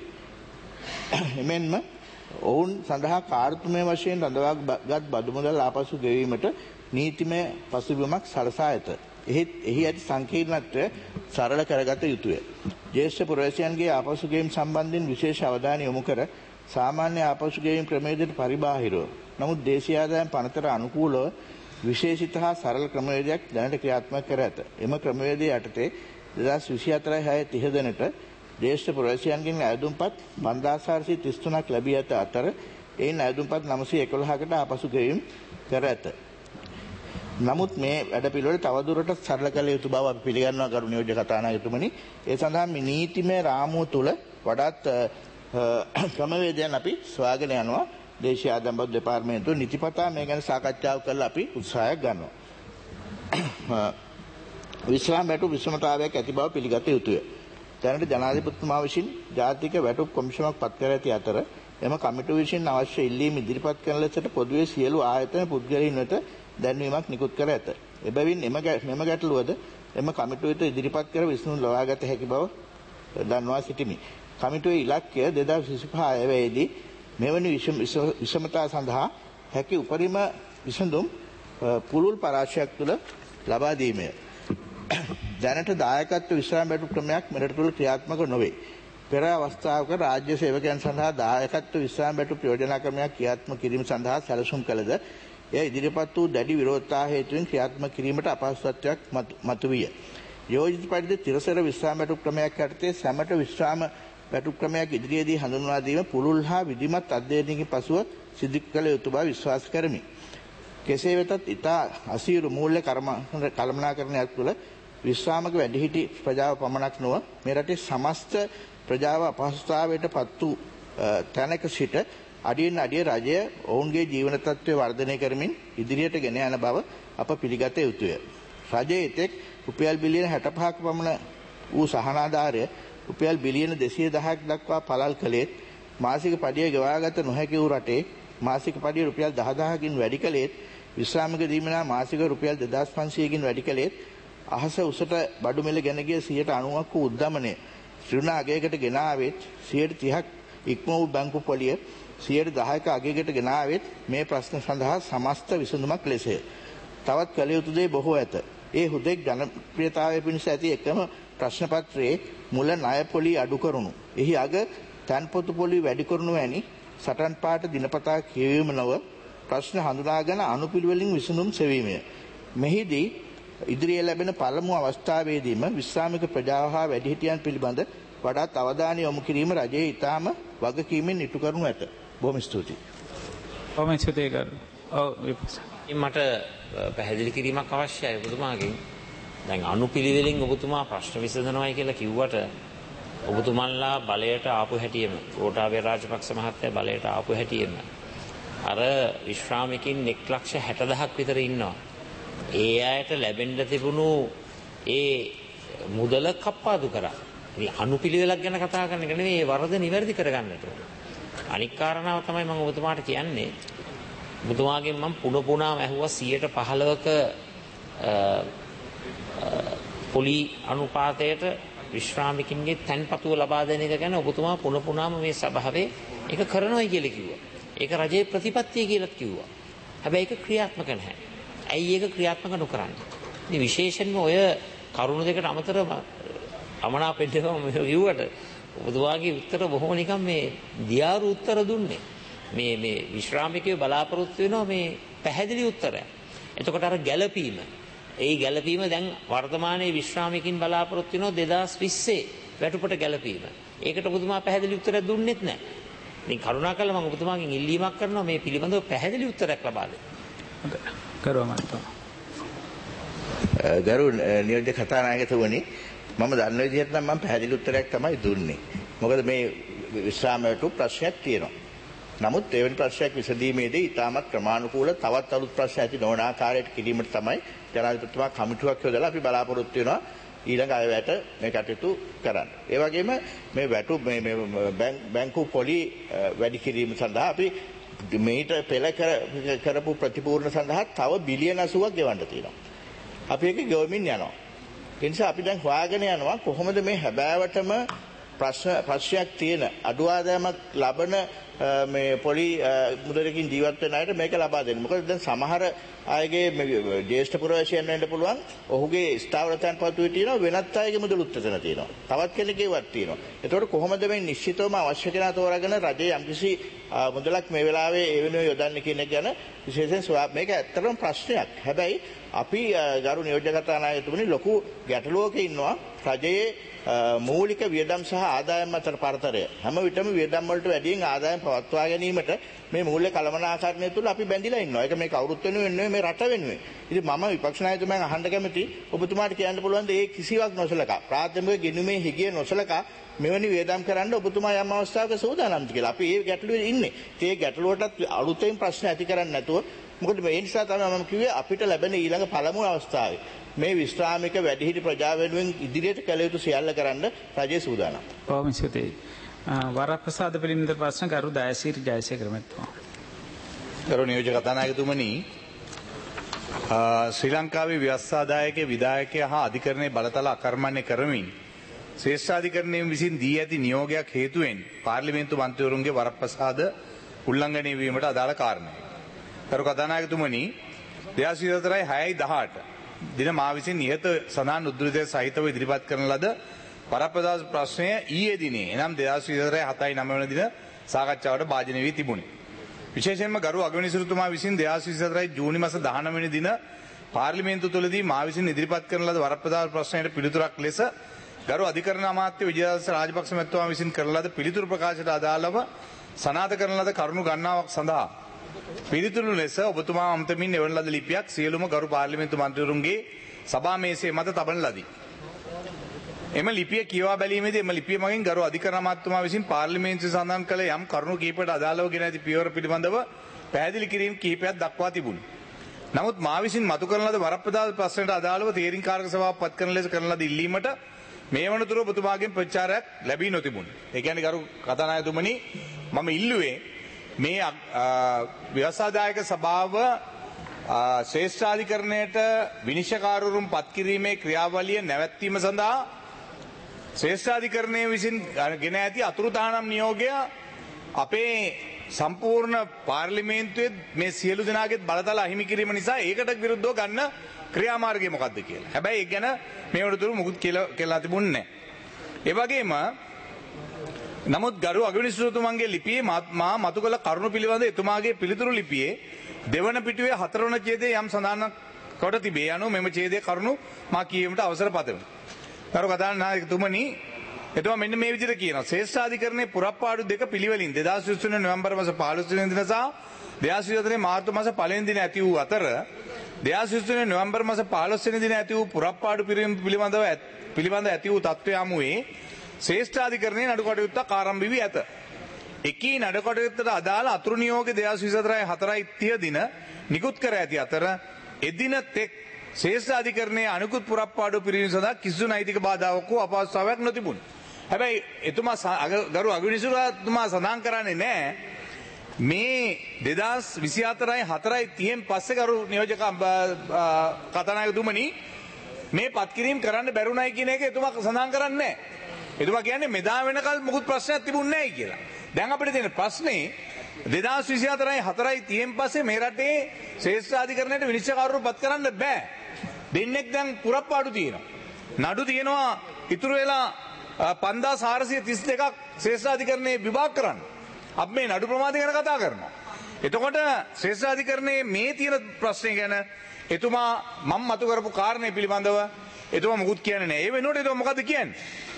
එමෙන්ම ඔවුන් සඳහා කාර්තුමය වශයෙන් රඳවාගත් බදු මුදල් ආපසු ගෙවීමට නීතිමය පසුබිමක් සලසා ඇත. එහි ඇති සංකීර්ණත්වය සරල කරගත යුතුය. ජ්‍යෙෂ්ඨ පුරවැසියන්ගේ ආපසු ගෙවීම සම්බන්ධයෙන් විශේෂ අවධානය යොමු කර සාමාන්‍ය ආපසු ගෙවීම ක්‍රමවේදයට පරිබාහිරව නමුත් දේශීය ආදායම් පනතට අනුකූලව විශේෂිත හා සරල ක්‍රමවේදයක් දැනට ක්‍රියාත්මක කර ඇත. එම ක්‍රමවේදය යටතේ 2024-6 දිනට ජ්‍යෙෂ්ඨ පුරවැසියන්ගෙන් අයදුම්පත් 5433ක් ලැබී ඇත අතර එයින් අයදුම්පත් 911කට ආපසු ගෙවීම කර ඇත. නමුත් මේ වැඩපිළිවෙල තවදුරටත් සරල කළ යුතු බව අපි පිළිගන්නවා ගරු නියෝජ්‍ය කතානායකතුමනි. ඒ සඳහා මේ නීතිමය රාමුව තුළ වඩාත් ක්‍රමවේදයන් අපි සොයාගෙන යනවා. දේශීය ආදායම් බදු දෙපාර්තමේන්තුව නිතිපතා මේ ගැන සාකච්ඡාවක් කරලා අපි උත්සාහයක් ගන්නවා. විශ්‍රාම වැටුප් විෂමතාවයක් ඇති බව පිළිගත යුතුය. දැනට ජනාධිපතිතුමා විසින් ජාතික වැටුප් කොමිෂමක් පත් කර ඇති අතර එම කමිටුව විසින් අවශ්‍ය ඉල්ලීම් ඉදිරිපත් කරන ලෙසට පොදුවේ සියලු ආයතන පුද්ගලයන් වෙත දැන්වීමක් නිකුත් කර ඇත. එබැවින් මෙම ගැටලුවද එම කමිටුව වෙත ඉදිරිපත් කර විසඳුම් ලබාගත හැකි බව දන්වා සිටිමි. කමිටුවේ ඉලක්කය 2025 අයවැයේදී මෙවැනි විෂමතා සඳහා හැකි උපරිම විසඳුම් පුළුල් පරාශයක් තුළ ලබා දීමය. දැනට දායකත්ව විශ්‍රාම වැටුප් ක්‍රමයක් මෙරට තුළ ක්‍රියාත්මක නොවේ. පෙර අවස්ථාවක රාජ්‍ය සේවකයන් සඳහා දායකත්ව විශ්‍රාම වැටුප් යෝජනා ක්‍රමයක් ක්‍රියාත්මක කිරීම සඳහා සැලසුම් කළද එය ඉදිරිපත් වූ දැඩි විරෝධතා හේතුවෙන් ක්‍රියාත්මක කිරීමට අපහසුතාවයක් මතුවිය. යෝජිත පරිදි තිරසර විශ්‍රාම වැටුප් ක්‍රමයක් යටතේ සැමට විශ්‍රාම වැටුප් ක්‍රමයක් ඉදිරියේදී හඳුන්වා දීම පුළුල් හා විධිමත් අධ්‍යයනයකින් පසුව සිදු කළ යුතු බව විශ්වාස කරමි. කෙසේ වෙතත් ඉතා අසීරු මූල්‍ය කළමනාකරණයක් තුළ විශ්‍රාමක වැඩිහිටි ප්‍රජාව පමණක් නොව මේ රටේ සමස්ත ප්‍රජාව අපහසුතාවයට පත් වූ තැනක සිට අඩියෙන් අඩිය රජය ඔවුන්ගේ ජීවන තත්ත්වය වර්ධනය කරමින් ඉදිරියට ගෙන යන බව අප පිළිගත යුතුය. රජයේ එතෙක් රුපියල් බිලියන 65ක පමණ වූ සහනාධාරය රුපියල් බිලියන 210ක් දක්වා පළල් කළේත් මාසික පඩිය ගෙවාගත නොහැකි වූ රටේ මාසික පඩිය රුපියල් 10000කින් වැඩි කළේත් විශ්‍රාමික දීමනා මාසික රුපියල් 2500කින් වැඩි කළේත් අහස උසට බඩු මිල ගෙන ගිය 90ක් වූ උද්දමනය ශ්‍රීලංකා අගයකට ගෙන ආවෙත් 30ක් ඉක්ම වූ බැංකු පොලිය 10ක අගයකට ගෙන ආවෙත් මේ ප්‍රශ්න සඳහා සමස්ත විසඳුමක් ලෙසය. තවත් කළ යුතු දේ බොහෝ ඇත. ඒ හුදෙක් ජනප්‍රියතාවය පිණිස ඇති එකම ප්‍රශ්න පත්‍රයේ මුල ණය පොලි අඩු කරුණු. එහි අග තන්පොතු පොලි වැඩි කරුණු වැනි සටන් පාට දිනපතා කියවීම නොව ප්‍රශ්න හඳුනාගෙන අනුපිළිවෙලින් විසඳුම් සෙවීමය. මෙහිදී ඉදිරියේ ලැබෙන පළමු අවස්ථාවේදීම විශ්‍රාමික ප්‍රජාව හා වැඩිහිටියන් පිළිබඳ වඩාත් අවධානය යොමු කිරීම රජයේ ඉතාම වගකීමෙන් ඉටු කරනු ඇත. බොහොම ස්තුතියි. බොහොම ස්තුතියි කරු. මට පැහැදිලි කිරීමක් අවශ්‍යයි ඔබතුමාගෙන්. දැන් අනුපිළිවෙලින් ඔබතුමා ප්‍රශ්න විසඳනවායි කියලා කිව්වට ඔබතුමන්ලා බලයට ආපු හැටියෙම ගෝඨාභය රාජපක්ෂ මහත්තයා බලයට ආපු හැටියෙම අර විශ්‍රාමිකින් 1,60,000ක් විතර ඉන්නවා. ඒ අයට ලැබෙන්න තිබුණු ඒ මුදල කප්පාදු කරා. ඉතින් අනුපිළිවෙලක් ගැන කතා කරන එක නෙවෙයි, වරද නිවැරදි කරගන්නට ඕන. අනික් කාරණාව තමයි මම ඔබතුමාට කියන්නේ. ඔබතුමාගෙන් මම පුනපුනාම ඇහුවා 15%ක පොලි අනුපාතයට විශ්‍රාමිකින්ගේ තැන්පතුව ලබා දෙන එක ගැන ඔබතුමා පුනපුනාම මේ සභාවේ ඒක කරනවායි කියලා කිව්වා. ඒක රජයේ ප්‍රතිපත්තිය කියලාත් කිව්වා. හැබැයි ඒක ක්‍රියාත්මක නැහැ. ඇයි ඒක ක්‍රියාත්මක නොකරන්නේ? ඉතින් විශේෂයෙන්ම ඔය කරුණු දෙකට අමතරව අමනාපෙන්නම කිව්වට ඔබතුමාගේ උත්තර බොහොම නිකන් මේ දියාරු උත්තර දුන්නේ. මේ විශ්‍රාමිකයෝ බලාපොරොත්තු වෙනවා මේ පැහැදිලි උත්තරයක්. එතකොට අර ගැළපීම, ඒ ගැළපීම දැන් වර්තමානයේ විශ්‍රාමිකින් බලාපොරොත්තු වෙනවා 2020 වැටුපට ගැළපීම. ඒකට ඔබතුමා පැහැදිලි උත්තරයක් දුන්නෙත් නැහැ. ඉතින් කරුණාකරලා මම ඔබතුමාගෙන් ඉල්ලීමක් කරනවා මේ පිළිබඳව පැහැදිලි උත්තරයක් ලබා දෙන්න. ගරු නියෝජ්‍ය කතානායකතුමනි, මම දන්න විදිහට නම් මම පැහැදිලි උත්තරයක් තමයි දුන්නේ. මොකද මේ විශ්‍රාමයට ප්‍රශ්නයක් තියෙනවා. නමුත් එවැනි ප්‍රශ්නයක් විසඳීමේදී ඉතාමත් ක්‍රමානුකූල තවත් අලුත් ප්‍රශ්න ඇති නොවන ආකාරයට කිරීමට තමයි ජනාධිපතිතුමා කමිටුවක් යොදලා අපි බලාපොරොත්තු වෙනවා ඊළඟ අයවැයට මේ කටයුතු කරන්න. ඒ වගේම මේ වැටු මේ බැංකු පොලි වැඩි කිරීම සඳහා අපි මේට පෙළ කරපු ප්‍රතිපූර්ණ සඳහා තව බිලියන 80ක් ගෙවන්න තියෙනවා. අපි ඒක ගෙවමින් යනවා. ඒ නිසා අපි දැන් හොයාගෙන යනවා කොහොමද මේ හැබෑවටම ප්‍රශ්නයක් තියෙන අඩු ආදායමක් ලබන මේ පොලි මුදලකින් ජීවත් වෙන අයට මේක ලබා දෙන්න. මොකද දැන් සමහර අයගේ ජ්‍යෙෂ්ඨ පුරවැසියන් වෙන්න පුළුවන්. ඔහුගේ ස්ථාවර තැන්පතුවේ තියෙනවා, වෙනත් අයගේ මුදලුත් එතන තියෙනවා. තවත් කෙනෙක්ගේවත් තියෙනවා. එතකොට කොහොමද මේ නිශ්චිතවම අවශ්‍ය කෙනා තෝරාගෙන රජයේ යම්කිසි මුදලක් මේ වෙලාවේ ඒ වෙනුවෙන් යොදන්නේ කියන එක ගැන විශේෂයෙන් මේක ඇත්තටම ප්‍රශ්නයක්. හැබැයි අපි ගරු නියෝජ්‍ය කතානායකතුමනි ලොකු ගැටලුවක ඉන්නවා රජයේ මූලික වියදම් සහ ආදායම් අතර පරතරය. හැම විටම වියදම් වලට වැඩියෙන් ආදායම් පවත්වා ගැනීමට මේ මූල්‍ය කළමනාකරණය තුළ අපි බැඳිලා ඉන්නවා. ඒක මේ කවුරුත් වෙනුවෙන් නෙවෙයි, මේ රට වෙනුවෙන්. ඉතින් මම විපක්ෂ නායකතුමෙන් අහන්න කැමති ඔබතුමාට කියන්න පුළුවන් ද ඒ කිසිවක් නොසලකා ප්‍රාථමික ගෙනුමේ හිගිය නොසලකා මෙවැනි වියදම් කරන්න ඔබතුමා යම් අවස්ථාවක සූදානම්ද කියලා. අපි මේ ගැටලුවේ ඉන්නේ. ඒ ගැටලුවටත් අලුතෙන් ප්‍රශ්න ඇති කරන්නේ නැතුව, මොකද මේ නිසා තමයි මම කිව්වේ අපිට ලැබෙන ඊළඟ පළමු අවස්ථාවේ මේ විශ්‍රාමික වැඩිහිටි ප්‍රජාව වෙනුවෙන් ඉදිරියට කළ යුතු සියල්ල කරන්න රජය සූදානම්. බොහොම ස්තුතියි. වරප්‍රසාද පිළිබඳ ප්‍රශ්න කරු දයසිරි ජයසේකර මහත්මයා. ගරු නියෝජ්‍ය කතානායකතුමනි, ශ්‍රී ලංකාවේ ව්‍යවස්ථාදායකයේ විධායකයා හා අධිකරණයේ බලතල අකර්මණ්‍ය කරමින් ශ්‍රේෂ්ඨාධිකරණයෙන් විසින් දී ඇති නියෝගයක් හේතුවෙන් පාර්ලිමේන්තු මන්ත්‍රීවරුන්ගේ වරප්‍රසාද උල්ලංඝනය වීමට අදාළ කාරණයි. ගරු කතානායකතුමනි, 2024/6/18 දින මා විසින් නිහත සඳහන් උද්දෘතය සහිතව ඉදිරිපත් කරන ලද වරප්‍රසාද ප්‍රශ්නය ඊයේ දිනේ එනම් 2024/7/9 වන දින සාකච්ඡාවට භාජනය වී තිබුණි. විශේෂයෙන්ම ගරු අගමැතිතුමා විසින් 2024 ජූනි මාස 19 වෙනි දින පාර්ලිමේන්තු තුලදී මා විසින් ඉදිරිපත් කරන ලද වරප්‍රසාද ප්‍රශ්නයට පිළිතුරක් ලෙස ගරු අධිකරණ අමාත්‍ය විජයදාස රාජපක්ෂ මහත්මයා විසින් කරන ලද පිළිතුරු ප්‍රකාශයට අදාළව සනාථ කරන ලද කරුණු ගණනාවක් සඳහා පිළිතුරු ලෙස ඔබතුමා අමතමින් එවන ලද ලිපියක් සියලුම ගරු පාර්ලිමේන්තු මන්ත්‍රීවරුන්ගේ සභා මේසය මත තබන ලදී. එම ලිපිය කියවා බැලීමේදී එම ලිපිය මගින් ගරු අධිකරණ අමාත්‍යතුමා විසින් පාර්ලිමේන්තුවේ සඳහන් කළ යම් කරුණු කිහිපයකට අදාළව ගෙන ඇති පියවර පිළිබඳව පැහැදිලි කිරීම් කිහිපයක් දක්වා තිබුණි. නමුත් මා විසින් මතු කරන ලද වරප්‍රසාද ප්‍රශ්නයට අදාළව තීරීම් කාරක සභාව පත් කරන ලෙස කරන ලද ඉල්ලීමට මේ වනතුරු ඔබතුමාගෙන් ප්‍රචාරයක් ලැබී නොතිබුණි. ඒ කියන්නේ ගරු කතානායකතුමනි මම ඉල්ලුවේ මේ ව්‍යවසායදායක සභාව ශ්‍රේෂ්ඨාධිකරණයට විනිශ්චයකාරවරුන් පත් කිරීමේ ක්‍රියාවලිය නැවැත්වීම සඳහා ශ්‍රේෂ්ඨාධිකරණය විසින් ගෙන ඇති අතුරුදහනම් නියෝගය අපේ සම්පූර්ණ පාර්ලිමේන්තුවේ මේ සියලු දෙනාගේ බලතල අහිමි කිරීම නිසා ඒකට විරුද්ධව ගන්න ක්‍රියාමාර්ගය මොකක්ද කියලා. හැබැයි ඒක ගැන මේ වනතුරු මුකුත් කියලා තිබුණේ නැහැ. ඒ වගේම නමුත් ගරු අගවිනිසුතුමන්ගේ ලිපියේ මා මතු කළ කරුණු පිළිබඳ එතුමාගේ පිළිතුරු ලිපියේ දෙවන පිටුවේ 4 වන ඡේදයේ යම් සඳහන් කොට තිබේ. අනුව මෙම ඡේදයේ කරුණු මා කියවීමට අවසර පතමි. ගරු කතානායකතුමනි එතුමා මෙන්න මේ විදිහට කියනවා. ශ්‍රේෂ්ඨාධිකරණයේ පුරප්පාඩු දෙක පිළිවෙලින් 2023 නොවැම්බර් මාස 15 වෙනි දින සහ 2024 මාර්තු මාස 1 වෙනි දින ඇති වූ අතර 2023 නොවැම්බර් මාස 15 වෙනි දින ඇති වූ පුරප්පාඩු පිළිබඳ ඇති වූ තත්ත්වය යමුවේ ශ්‍රේෂ්ඨාධිකරණයේ නඩු කටයුත්තක් ආරම්භ වී ඇත. එකී නඩු කටයුත්තට අදාළ අතුරු නියෝග 2024 දින නිකුත් කර ඇති අතර එදින තෙක් ශ්‍රේෂ්ඨාධිකරණයේ අනුකුත් පුරප්පාඩු පිරීම සඳහා කිසිදු නෛතික බාධාවක් හෝ අපහසුතාවයක් නොතිබුණි. හැබැයි එතුමා ගරු අගවිනිසුතුමා සඳහන් කරන්නේ නැහැ මේ 2024 පස්සේ ගරු නියෝජක කතානායකතුමනි මේ පත්කිරීම කරන්න බැරුණයි කියන එක එතුමා සඳහන් කරන්නේ නැහැ. එතුමා කියන්නේ මෙදා වෙනකල් මොකුත් ප්‍රශ්නයක් තිබුණේ නැහැ කියලා. දැන් අපිට තියෙන ප්‍රශ්නේ 2024 පස්සේ මේ රටේ ශ්‍රේෂ්ඨාධිකරණයට විනිශ්චයකාරවරු පත් කරන්න බෑ. දෙන්නෙක් දැන් පුරප්පාඩු තියෙනවා. නඩු තියෙනවා ඉතුරු වෙලා 5432ක් ශ්‍රේෂ්ඨාධිකරණයේ විභාග කරන්න. අපි මේ නඩු ප්‍රමාද ගැන කතා කරනවා. එතකොට ශ්‍රේෂ්ඨාධිකරණයේ මේ තියෙන ප්‍රශ්නේ ගැන එතුමා මම මතු කරපු කාරණේ පිළිබඳව එතුමා මොකුත් කියන්නේ නැහැ. ඒ වෙනුවට එතුමා මොකද කියන්නේ?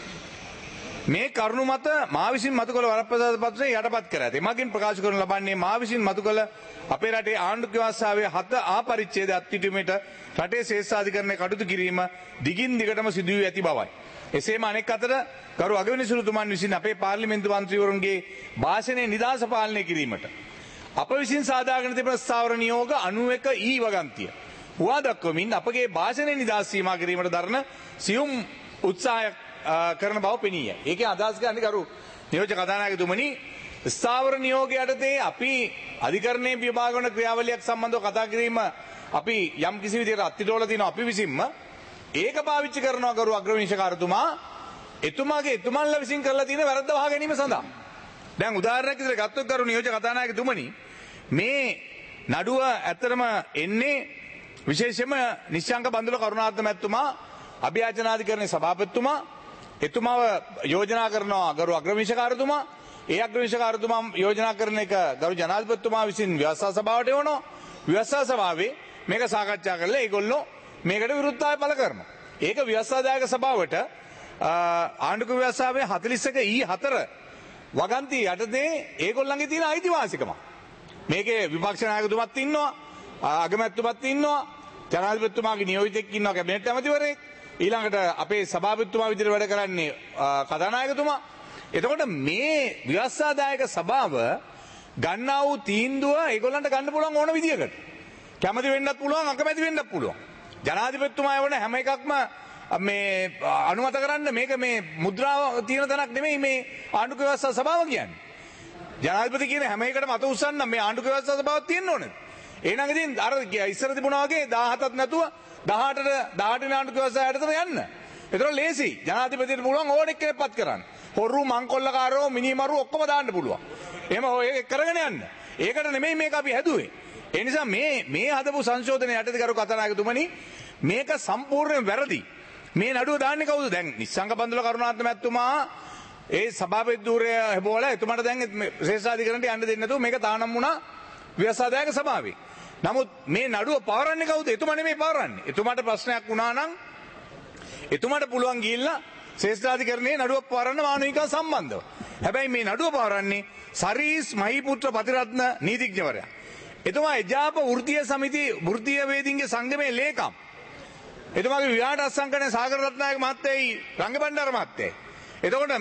මේ කරුණු මත මා විසින් මතු කළ වරප්‍රසාද පත්‍රය යටපත් කර ඇත. එමගින් ප්‍රකාශ කරනු ලබන්නේ මා විසින් මතු කළ අපේ රටේ ආණ්ඩුක්‍රම ව්‍යවස්ථාවේ 7 ආ පරිච්ඡේද අත්විඳීමට රටේ ශ්‍රේෂ්ඨාධිකරණය කටයුතු කිරීම දිගින් දිගටම සිදු වී ඇති බවයි. එසේම අනෙක් අතට ගරු අගවිනිසුතුමන් විසින් අපේ පාර්ලිමේන්තු මන්ත්‍රීවරුන්ගේ භාෂණයේ නිදහස පාලනය කිරීමට අප විසින් සාදාගෙන තිබෙන ස්ථාවර නියෝග 91 ඊ වගන්තිය හුවා දක්වමින් අපගේ භාෂණයේ නිදහස් සීමා කිරීමට දරන සියුම් උත්සාහයක් කරන බව පෙනීය. ඒකේ අදහස් ගන්න ගරු නියෝජක කතානායකතුමනි ස්ථාවර නියෝගය යටතේ අපි අධිකරණයේ විභාග වන ක්‍රියාවලියක් සම්බන්ධව කතා කිරීම අපි යම් කිසි විදිහකට අත්තිඩෝල තියෙනවා අපි විසින්ම ඒක පාවිච්චි කරනවා ගරු අග්‍රවිනිශ්චයකාරතුමා එතුමන්ලා විසින් කරලා තියෙන වැරද්ද වහ ගැනීම සඳහා. දැන් උදාහරණයක් විදිහට ගත්තොත් ගරු නියෝජක කතානායකතුමනි මේ නඩුව ඇත්තටම එන්නේ විශේෂයෙන්ම නිශ්ශංක බන්දුල කරුණාරත්න මැතිතුමා අභියාචනාධිකරණයේ සභාපතිතුමා එතුමාව යෝජනා කරනවා ගරු අග්‍රවිනිශ්චයකාරතුමා ඒ අග්‍රවිනිශ්චයකාරතුමා යෝජනා කරන එක ගරු ජනාධිපතිතුමා විසින් ව්‍යවස්ථා සභාවට එවනවා. ව්‍යවස්ථා සභාවේ මේක සාකච්ඡා කරලා ඒගොල්ලෝ මේකට විරුද්ධතාවය පළ කරනවා. ඒක ව්‍යවස්ථාදායක සභාවට ආණ්ඩුක්‍රම ව්‍යවස්ථාවේ 41 ඊ 4 වගන්තිය යටතේ ඒගොල්ලන්ගේ තියෙන අයිතිවාසිකම. මේකේ විපක්ෂ නායකතුමත් ඉන්නවා, අගමැතිතුමත් ඉන්නවා, ජනාධිපතිතුමාගේ නියෝජිතෙක් ඉන්නවා කැබිනට් ඇමතිවරයෙක්. ඊළඟට අපේ සභාපතිතුමා විදිහට වැඩ කරන්නේ කතානායකතුමා. එතකොට මේ ව්‍යවස්ථාදායක සභාව ගන්නා වූ තීන්දුව ඒගොල්ලන්ට ගන්න පුළුවන් ඕන විදියකට. කැමති වෙන්නත් පුළුවන්, අකමැති වෙන්නත් පුළුවන්. ජනාධිපතිතුමා වුණ හැම එකක්ම මේ අනුමත කරන්න මේක මේ මුද්‍රාව තියෙන තැනක් නෙමෙයි මේ ආණ්ඩුක්‍රම ව්‍යවස්ථා සභාව කියන්නේ. ජනාධිපති කියන හැම එකටම අත උස්සන්න මේ ආණ්ඩුක්‍රම ව්‍යවස්ථා සභාවක් තියෙන්න ඕනේ. එහෙනම් ඉතින් අර ඉස්සර තිබුණා වගේ 17ක් නැතුව 18 ආණ්ඩුක්‍රම ව්‍යවස්ථාව යටතට යන්න. ඒතර ලේසි. ජනාධිපතිට පුළුවන් ඕනෙක් කෙනෙක් පත් කරන්න. හොරු මංකොල්ලකාරෝ මිනිමරු ඔක්කොම දාන්න පුළුවන්. එහෙම ඔය කරගෙන යන්න. ඒකට නෙමෙයි මේක අපි හැදුවේ. ඒ නිසා මේ හදපු සංශෝධනය යටතේ කරු කතානායකතුමනි මේක සම්පූර්ණයෙන් වැරදි. මේ නඩුව දාන්නේ කවුද? දැන් නිශ්ශංක බන්දුල කරුණාරත්න මැතිතුමා ඒ සභාපති ධූරය හැබෝලා එතුමාට දැන් ශ්‍රේෂ්ඨාධිකරණයට යන්න දෙන්නේ නැතුව මේක තානම් වුණා ව්‍යවස්ථාදායක සභාවේ. නමුත් මේ නඩුව පවරන්නේ කවුද? එතුමා නෙමෙයි පවරන්නේ. එතුමාට ප්‍රශ්නයක් වුණා නම් එතුමාට පුළුවන් ගිහිල්ලා ශ්‍රේෂ්ඨාධිකරණයේ නඩුව පවරන්න මානවිකව සම්බන්ධව. හැබැයි මේ නඩුව පවරන්නේ සරීස් මහීපුත්‍ර පතිරත්න නීතිඥවරයා. එතුමා එජාප වෘත්තීය සමිති වෘත්තීය වේදීන්ගේ සංගමේ ලේකම්. එතුමාගේ විවාහට අත්සන්කරන සාගර රත්නායක මහත්තයයි රංගබණ්ඩාර මහත්තයයි. එතකොට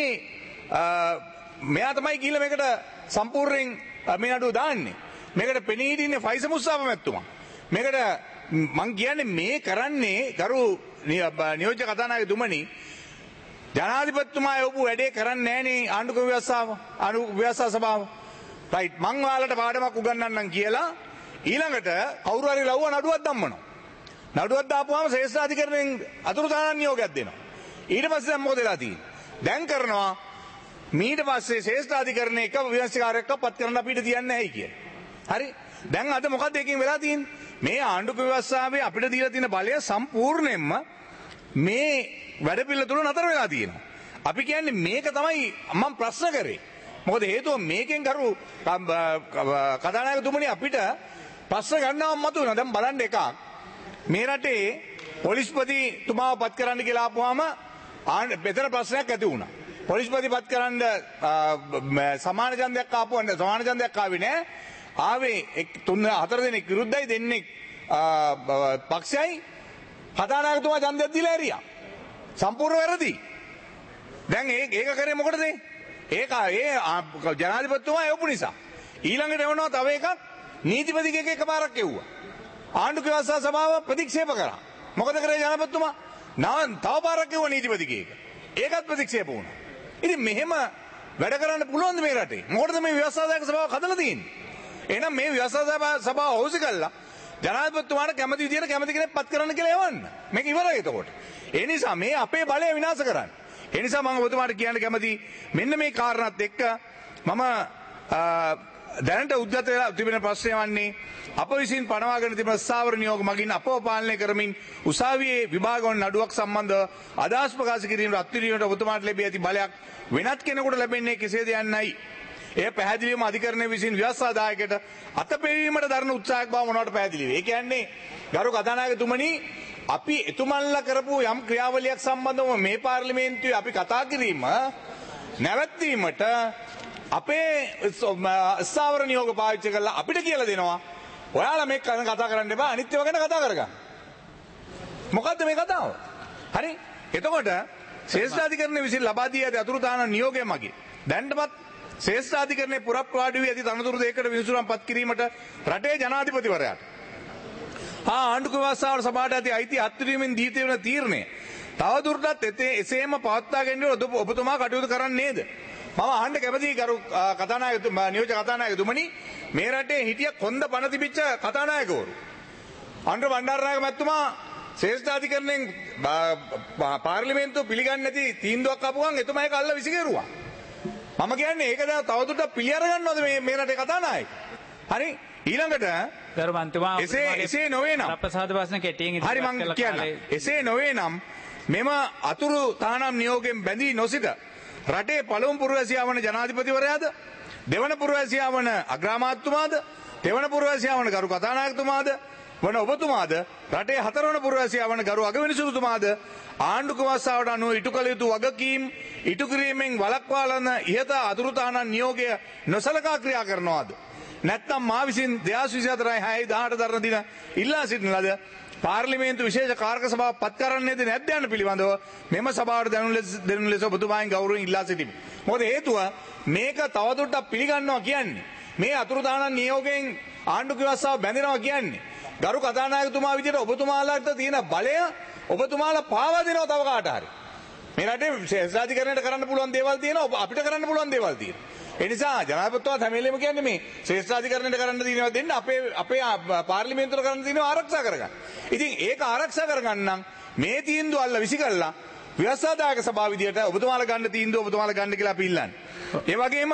මෙයා තමයි කියලා මේකට සම්පූර්ණයෙන් මේ නඩුව දාන්නේ. මේකට පෙනී හිටින්නේ ෆයිස මුස්සාප මැතිතුමා. මේකට මං කියන්නේ මේ කරන්නේ ගරු නියෝජ්‍ය කතානායකතුමනි ජනාධිපතිතුමා යොපු වැඩේ කරන්නේ නැහනේ ආණ්ඩුක්‍රම ව්‍යවස්ථා සභාව. රයිට් මං ඔයාලට පාඩමක් උගන්වන්නම් කියලා ඊළඟට කවුරු හරි ලව්ව නඩුවක් දම්මනවා. නඩුවක් දාපුවාම ශ්‍රේෂ්ඨාධිකරණයෙන් අතුරුතාන නියෝගයක් දෙනවා. ඊට පස්සේ දැන් මොකද වෙලා තියෙන්නේ? දැන් කරනවා ඊට පස්සේ ශ්‍රේෂ්ඨාධිකරණයේ එක විනාශකාරයෙක්ව පත් කරන්න අපිට තියන්නේ නැහැ කියලා. හරි? දැන් අද මොකද්ද එකකින් වෙලා තියෙන්නේ? මේ ආණ්ඩුක්‍රම ව්‍යවස්ථාවේ අපිට දීලා තියෙන බලය සම්පූර්ණයෙන්ම මේ වැඩපිළිවෙල තුල නතර වෙලා තියෙනවා. අපි කියන්නේ මේක තමයි මම ප්‍රශ්න කරේ. මොකද හේතුව මේකෙන් කරු කතානායකතුමනි අපිට ප්‍රශ්න ගන්නවම මතුවෙනවා. දැන් බලන්න එකක්. මේ රටේ පොලිස්පතිතුමාව පත් කරන්න කියලා ආපුවාම මෙතන ප්‍රශ්නයක් ඇති වුණා. පොලිස්පති පත් කරන්න සමාන ඡන්දයක් ආපුවා සමාන ඡන්දයක් ආවේ නෑ. ආවේ 4 දෙනෙක් විරුද්ධයි දෙන්නෙක් පක්ෂයයි කතානායකතුමා ඡන්දයක් දීලා ඇරියා. සම්පූර්ණ වැරදි. දැන් ඒක කරේ මොකටද? ඒක ජනාධිපතිතුමා යොපු නිසා. ඊළඟට එවනවා තව එකක් නීතිපතිකෙක් එකපාරක් එව්වා. ආණ්ඩුක්‍රම ව්‍යවස්ථා සභාව ප්‍රතික්ෂේප කරා. මොකද කරේ ජනාධිපතිතුමා? තව පාරක් එව්වා නීතිපතිකෙක්. ඒකත් ප්‍රතික්ෂේප වුණා. ඉතින් මෙහෙම වැඩ කරන්න පුළුවන්ද මේ රටේ? මොකටද මේ ව්‍යවස්ථාදායක සභාව හදලා තියෙන්නේ? එහෙනම් මේ ව්‍යවස්ථා සභාව හොසි කළා ජනාධිපතිතුමාට කැමති විදියට කැමති කෙනෙක් පත් කරන්න කියලා එවන්න. මේක ඉවරයි එතකොට. ඒ නිසා මේ අපේ බලය විනාශ කරන්න. ඒ නිසා මම ඔබතුමාට කියන්න කැමති මෙන්න මේ කාරණාත් එක්ක මම දැනට උද්ගත වෙලා තිබෙන ප්‍රශ්නය වන්නේ අප විසින් පනවාගෙන තිබෙන ස්ථාවර නියෝග මගින් අපව පාලනය කරමින් උසාවියේ විභාග වන නඩුවක් සම්බන්ධව අදහස් ප්‍රකාශ කිරීමට අත්විඳීමට ඔබතුමාට ලැබී ඇති බලයක් වෙනත් කෙනෙකුට ලැබෙන්නේ කෙසේද යන්නයි. එය පැහැදිලිවම අධිකරණය විසින් ව්‍යවස්ථාදායකයට අතපෙවීමට දරන උත්සාහයක් බව මොනවට පැහැදිලි වේ. ඒ කියන්නේ ගරු කතානායකතුමනි අපි එතුමන්ලා කරපු යම් ක්‍රියාවලියක් සම්බන්ධව මේ පාර්ලිමේන්තුවේ අපි කතා කිරීම නැවැත්වීමට අපේ ස්ථාවර නියෝග පාවිච්චි කරලා අපිට කියලා දෙනවා ඔයාලා මේක කතා කරන්න එපා අනිත් ඒවා ගැන කතා කරගන්න. මොකද්ද මේ කතාව? හරි? එතකොට ශ්‍රේෂ්ඨාධිකරණය විසින් ලබා දී ඇති අතුරුතාන නියෝගය මගින් දැන්ටමත් ශ්‍රේෂ්ඨාධිකරණයේ පුරප්‍රවාඩි වී ඇති තනතුරු දෙකකට විනිසුරුම් පත් කිරීමට රටේ ජනාධිපතිවරයාට ආණ්ඩුක්‍රම ව්‍යවස්ථාවට සභාවට ඇති අයිතිය අත්විඳීමෙන් දී තිබෙන තීරණය තවදුරටත් එසේම පවත්වා ගැනීමට ඔබතුමා කටයුතු කරන්නේ නේද? මම අහන්න කැමතියි ගරු නියෝජ්‍ය කතානායකතුමනි මේ රටේ හිටිය කොන්ද පණ තිබිච්ච කතානායකවරු. අනුර බණ්ඩාරනායක මැතිතුමා ශ්‍රේෂ්ඨාධිකරණයෙන් පාර්ලිමේන්තුව පිළිගන්නේ නැති තීන්දුවක් ආපු ගමන් එතුමා ඒක අල්ල විසිකරුවා. මම කියන්නේ ඒක දැන් තවදුරටත් පිළි අර ගන්නවද මේ රටේ කතානායක? හරි ඊළඟට ගරු මන්ත්‍රීතුමා එසේ නොවේ නම් අප්‍රසාද ප්‍රශ්න කෙටියෙන් හරි මං කියන්නේ එසේ නොවේ නම් මෙම අතුරු තහනම් නියෝගයෙන් බැඳී නොසිට රටේ පළමු පුරවැසියා වන ජනාධිපතිවරයාද දෙවන පුරවැසියා වන අග්‍රාමාත්‍යතුමාද තෙවන පුරවැසියා වන ගරු කතානායකතුමාද වන ඔබතුමාද රටේ හතරවන පුරවැසියා වන ගරු අගවිනිසුරුතුමාද ආණ්ඩුක්‍රම ව්‍යවස්ථාවට අනුව ඉටු කළ යුතු වගකීම් ඉටු කිරීමෙන් වළක්වා ලන ඉහත අතුරු තහනම් නියෝගය නොසලකා ක්‍රියා කරනවාද? නැත්නම් මා විසින් 2024/6/18 දරන දින ඉල්ලා සිටින ලද පාර්ලිමේන්තු විශේෂ කාර්ක සභාව පත් කරන්නේද නැද්ද යන පිළිබඳව මෙම සභාවට දැනුම් ලෙස ඔබතුමාගෙන් ගෞරවයෙන් ඉල්ලා සිටිමි. මොකද හේතුව මේක තවදුරටත් පිළිගන්නවා කියන්නේ මේ අතුරුදානන් නියෝගයෙන් ආණ්ඩුක්‍රම ව්‍යවස්ථාව බැඳෙනවා කියන්නේ ගරු කතානායකතුමා විදිහට ඔබතුමාලාට තියෙන බලය ඔබතුමාලා පාවා දෙනවා තව කාට හරි. මේ රටේ ශ්‍රේෂ්ඨාධිකරණයට කරන්න පුළුවන් දේවල් තියෙනවා අපිට කරන්න පුළුවන් දේවල් තියෙනවා. ඒ නිසා ජනාධිපතිතුමා හැමෙලෙම කියන්නේ මේ ශ්‍රේෂ්ඨාධිකරණයට කරන්න තියෙනවා දෙන්න අපේ පාර්ලිමේන්තුවට කරන්න තියෙනවා ආරක්ෂා කරගන්න. ඉතින් ඒක ආරක්ෂා කරගන්න නම් මේ තීන්දුව අල්ල විසිකල්ලා ව්‍යවස්ථාදායක සභාව විදියට ඔබතුමාලා ගන්න තීන්දුව ඔබතුමාලා ගන්න කියලා අපි ඉල්ලන්නේ. ඒ වගේම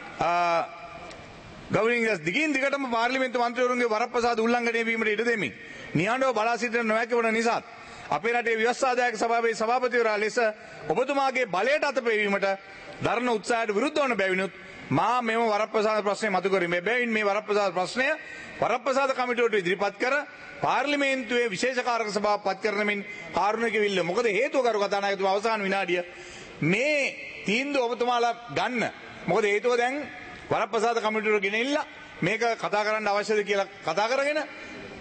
ගෞරවනීය දිගින් දිගටම පාර්ලිමේන්තු මන්ත්‍රීවරුන්ගේ වරප්‍රසාද උල්ලංඝනය වීමට ඉඩ දෙමින් නිහඬව බලා සිටින නොහැකි වන නිසා අපේ රටේ ව්‍යවස්ථාදායක සභාවේ සභාපතිවරයා ලෙස ඔබතුමාගේ බලයට අතපෙවීමට දරන උත්සාහයට විරුද්ධ වන බැවිනුත් මා මෙම වරප්‍රසාද ප්‍රශ්නය මතු කරමි. බැවින් මේ වරප්‍රසාද ප්‍රශ්නය වරප්‍රසාද කමිටුවට ඉදිරිපත් කර පාර්ලිමේන්තුවේ විශේෂ කාර්ක සභාව පත් කරනමින් කාරුණික විල්ල. මොකද හේතුව කරු කතානායකතුමා අවසාන විනාඩිය මේ තීන්දුව ඔබතුමාලා ගන්න. මොකද හේතුව දැන් වරප්‍රසාද කමිටුවට ගෙනෙilla මේක කතා කරන්න අවශ්‍යද කියලා කතා කරගෙන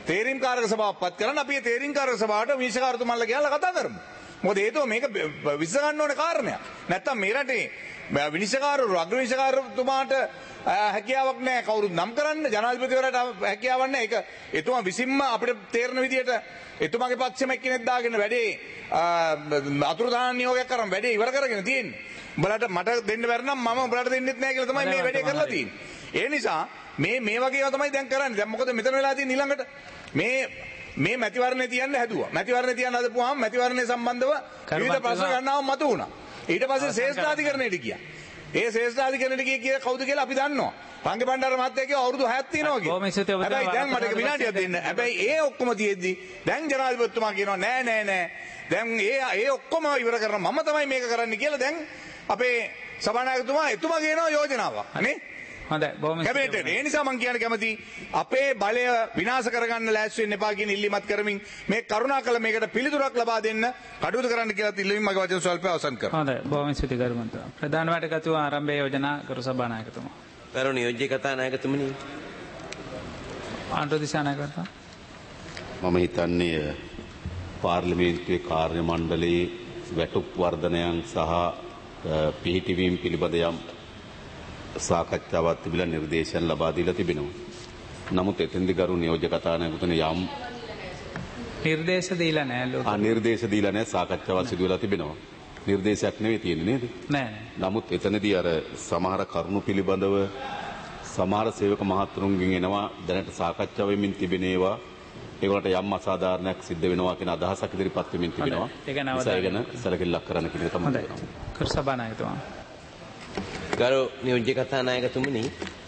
තේරීම් කාරක සභාවක් පත් කරන්න අපි තේරීම් කාරක සභාවට විනිශ්චයකාරතුමාලා කියලා කතා කරමු. මොකද හේතුව මේක විශ්ස ගන්න ඕන කාරණයක්. නැත්තම් මේ රටේ විනිශ්චයකාරවරු අග්‍ර විනිශ්චයකාරතුමාට හැකියාවක් නැහැ කවුරුත් නම් කරන්න ජනාධිපතිවරයාට හැකියාවක් නැහැ. ඒක එතුමා විසින්ම අපිට තේරෙන විදියට එතුමාගේ පක්ෂෙම එක්කෙනෙක් දාගෙන වැඩේ අතුරුදහන් නියෝගයක් කරන් වැඩේ ඉවර කරගෙන තියෙන්නේ. උඹලට මට දෙන්න බැරි නම් මම උඹලට දෙන්නෙත් නැහැ කියලා තමයි මේ වැඩේ කරලා තියෙන්නේ. ඒ නිසා මේ වගේ ඒවා තමයි දැන් කරන්නේ. දැන් මොකද මෙතන වෙලා තියෙන්නේ ඊළඟට මේ මැතිවරණේ තියන්න හැදුවා. මැතිවරණේ තියන්න හදපුවාම මැතිවරණේ සම්බන්ධව විවිධ ප්‍රශ්න ගන්නාම මතු වුණා. ඊට පස්සේ ශ්‍රේෂ්ඨාධිකරණයට ගියා. ඒ ශ්‍රේෂ්ඨාධිකරණයට ගියේ කවුද කියලා අපි දන්නවා. රංගේ බණ්ඩාර මහත්තයා කිව්වා අවුරුදු 6ක් තියෙනවා කියලා. හැබැයි දැන් මට විනාඩියක් දෙන්න. හැබැයි ඒ ඔක්කොම තියෙද්දි දැන් ජනාධිපතිතුමා කියනවා නෑ. දැන් ඒ ඔක්කොම ඉවර කරනවා මම තමයි මේක කරන්න කියලා දැන් අපේ සභානායකතුමා එතුමා කියනවා යෝජනාවක්. නේ? හොඳයි බොහොම කැබිනට් ඒ නිසා මම කියන්න කැමති අපේ බලය විනාශ කරගන්න ලෑස්ති වෙන්න එපා කියන ඉල්ලීමත් කරමින් මේ කරුණාකර මේකට පිළිතුරක් ලබා දෙන්න කටයුතු කරන්න කියලා ඉල්ලීම මගේ වචන ස්වල්පය අවසන් කරනවා. හොඳයි බොහොම ස්තුතියි ගරුමන්තුමා. ප්‍රධාන වැටකතු ආරම්භයේ යෝජනා කරු සභානායකතුමා. ගරු නියෝජ්‍ය කතානායකතුමනි. ආණ්ඩුව දිසානායකතුමා. මම හිතන්නේ පාර්ලිමේන්තුවේ කාර්ය මණ්ඩලයේ වැටුප් වර්ධනයන් සහ පිහිටවීම පිළිබඳ යම් සාකච්ඡාවක් තිබිලා නිර්දේශන ලබා දීලා තිබෙනවා. නමුත් එතෙන්දි ගරු නියෝජ්‍ය කතානායකතුමනි යම් නිර්දේශ දීලා නැහැ ලෝක. නිර්දේශ දීලා නැහැ සාකච්ඡාවක් සිදු වෙලා තිබෙනවා. නිර්දේශයක් නෙවෙයි තියෙන්නේ නේද? නෑ. නමුත් එතනදී අර සමහර කරුණු පිළිබඳව සමහර සේවක මහත්තුරුන්ගෙන් එනවා දැනට සාකච්ඡා වෙමින් තිබෙන ඒවා ඒකට යම් අසාධාරණයක් සිද්ධ වෙනවා කියන අදහසක් ඉදිරිපත් වෙමින් තිබෙනවා. ඒක ගැන සැලකිල්ලක් කරන්න කියන එක තමයි. කරු සභානායකතුමා. ගරු නියෝජ්‍ය කතානායකතුමනි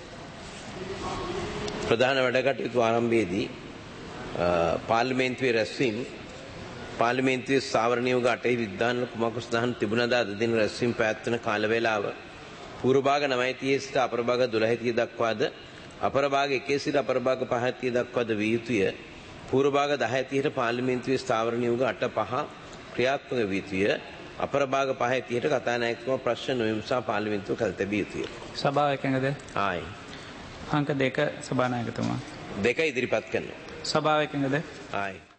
ප්‍රධාන වැඩ කටයුතු ආරම්භයේදී පාර්ලිමේන්තුවේ රැස්වීම පාර්ලිමේන්තුවේ ස්ථාවර නියෝග 8 විද්‍යාන කුමක් සඳහන් තිබුණද අද දින රැස්වීම පැවැත්වෙන කාල වේලාව පූර්ව භාග 9:30 සිට අපර භාග 12:30 දක්වාද අපර භාග 1 සිට අපර භාග 5:30 දක්වාද විය යුතුය. පූර්ව භාග 10:30ට පාර්ලිමේන්තුවේ ස්ථාවර නියෝග 8:05 ක්‍රියාත්මක විය යුතුය. අපර භාග 5:30ට කතානායකතුමා ප්‍රශ්න නොවිමසා පාර්ලිමේන්තුව කළ තැබිය යුතුය. සභාව එකඟද? ආයි. අංක 2 සභානායකතුමා. 2 ඉදිරිපත් කරනවා. සභාව එකඟද? ආයි.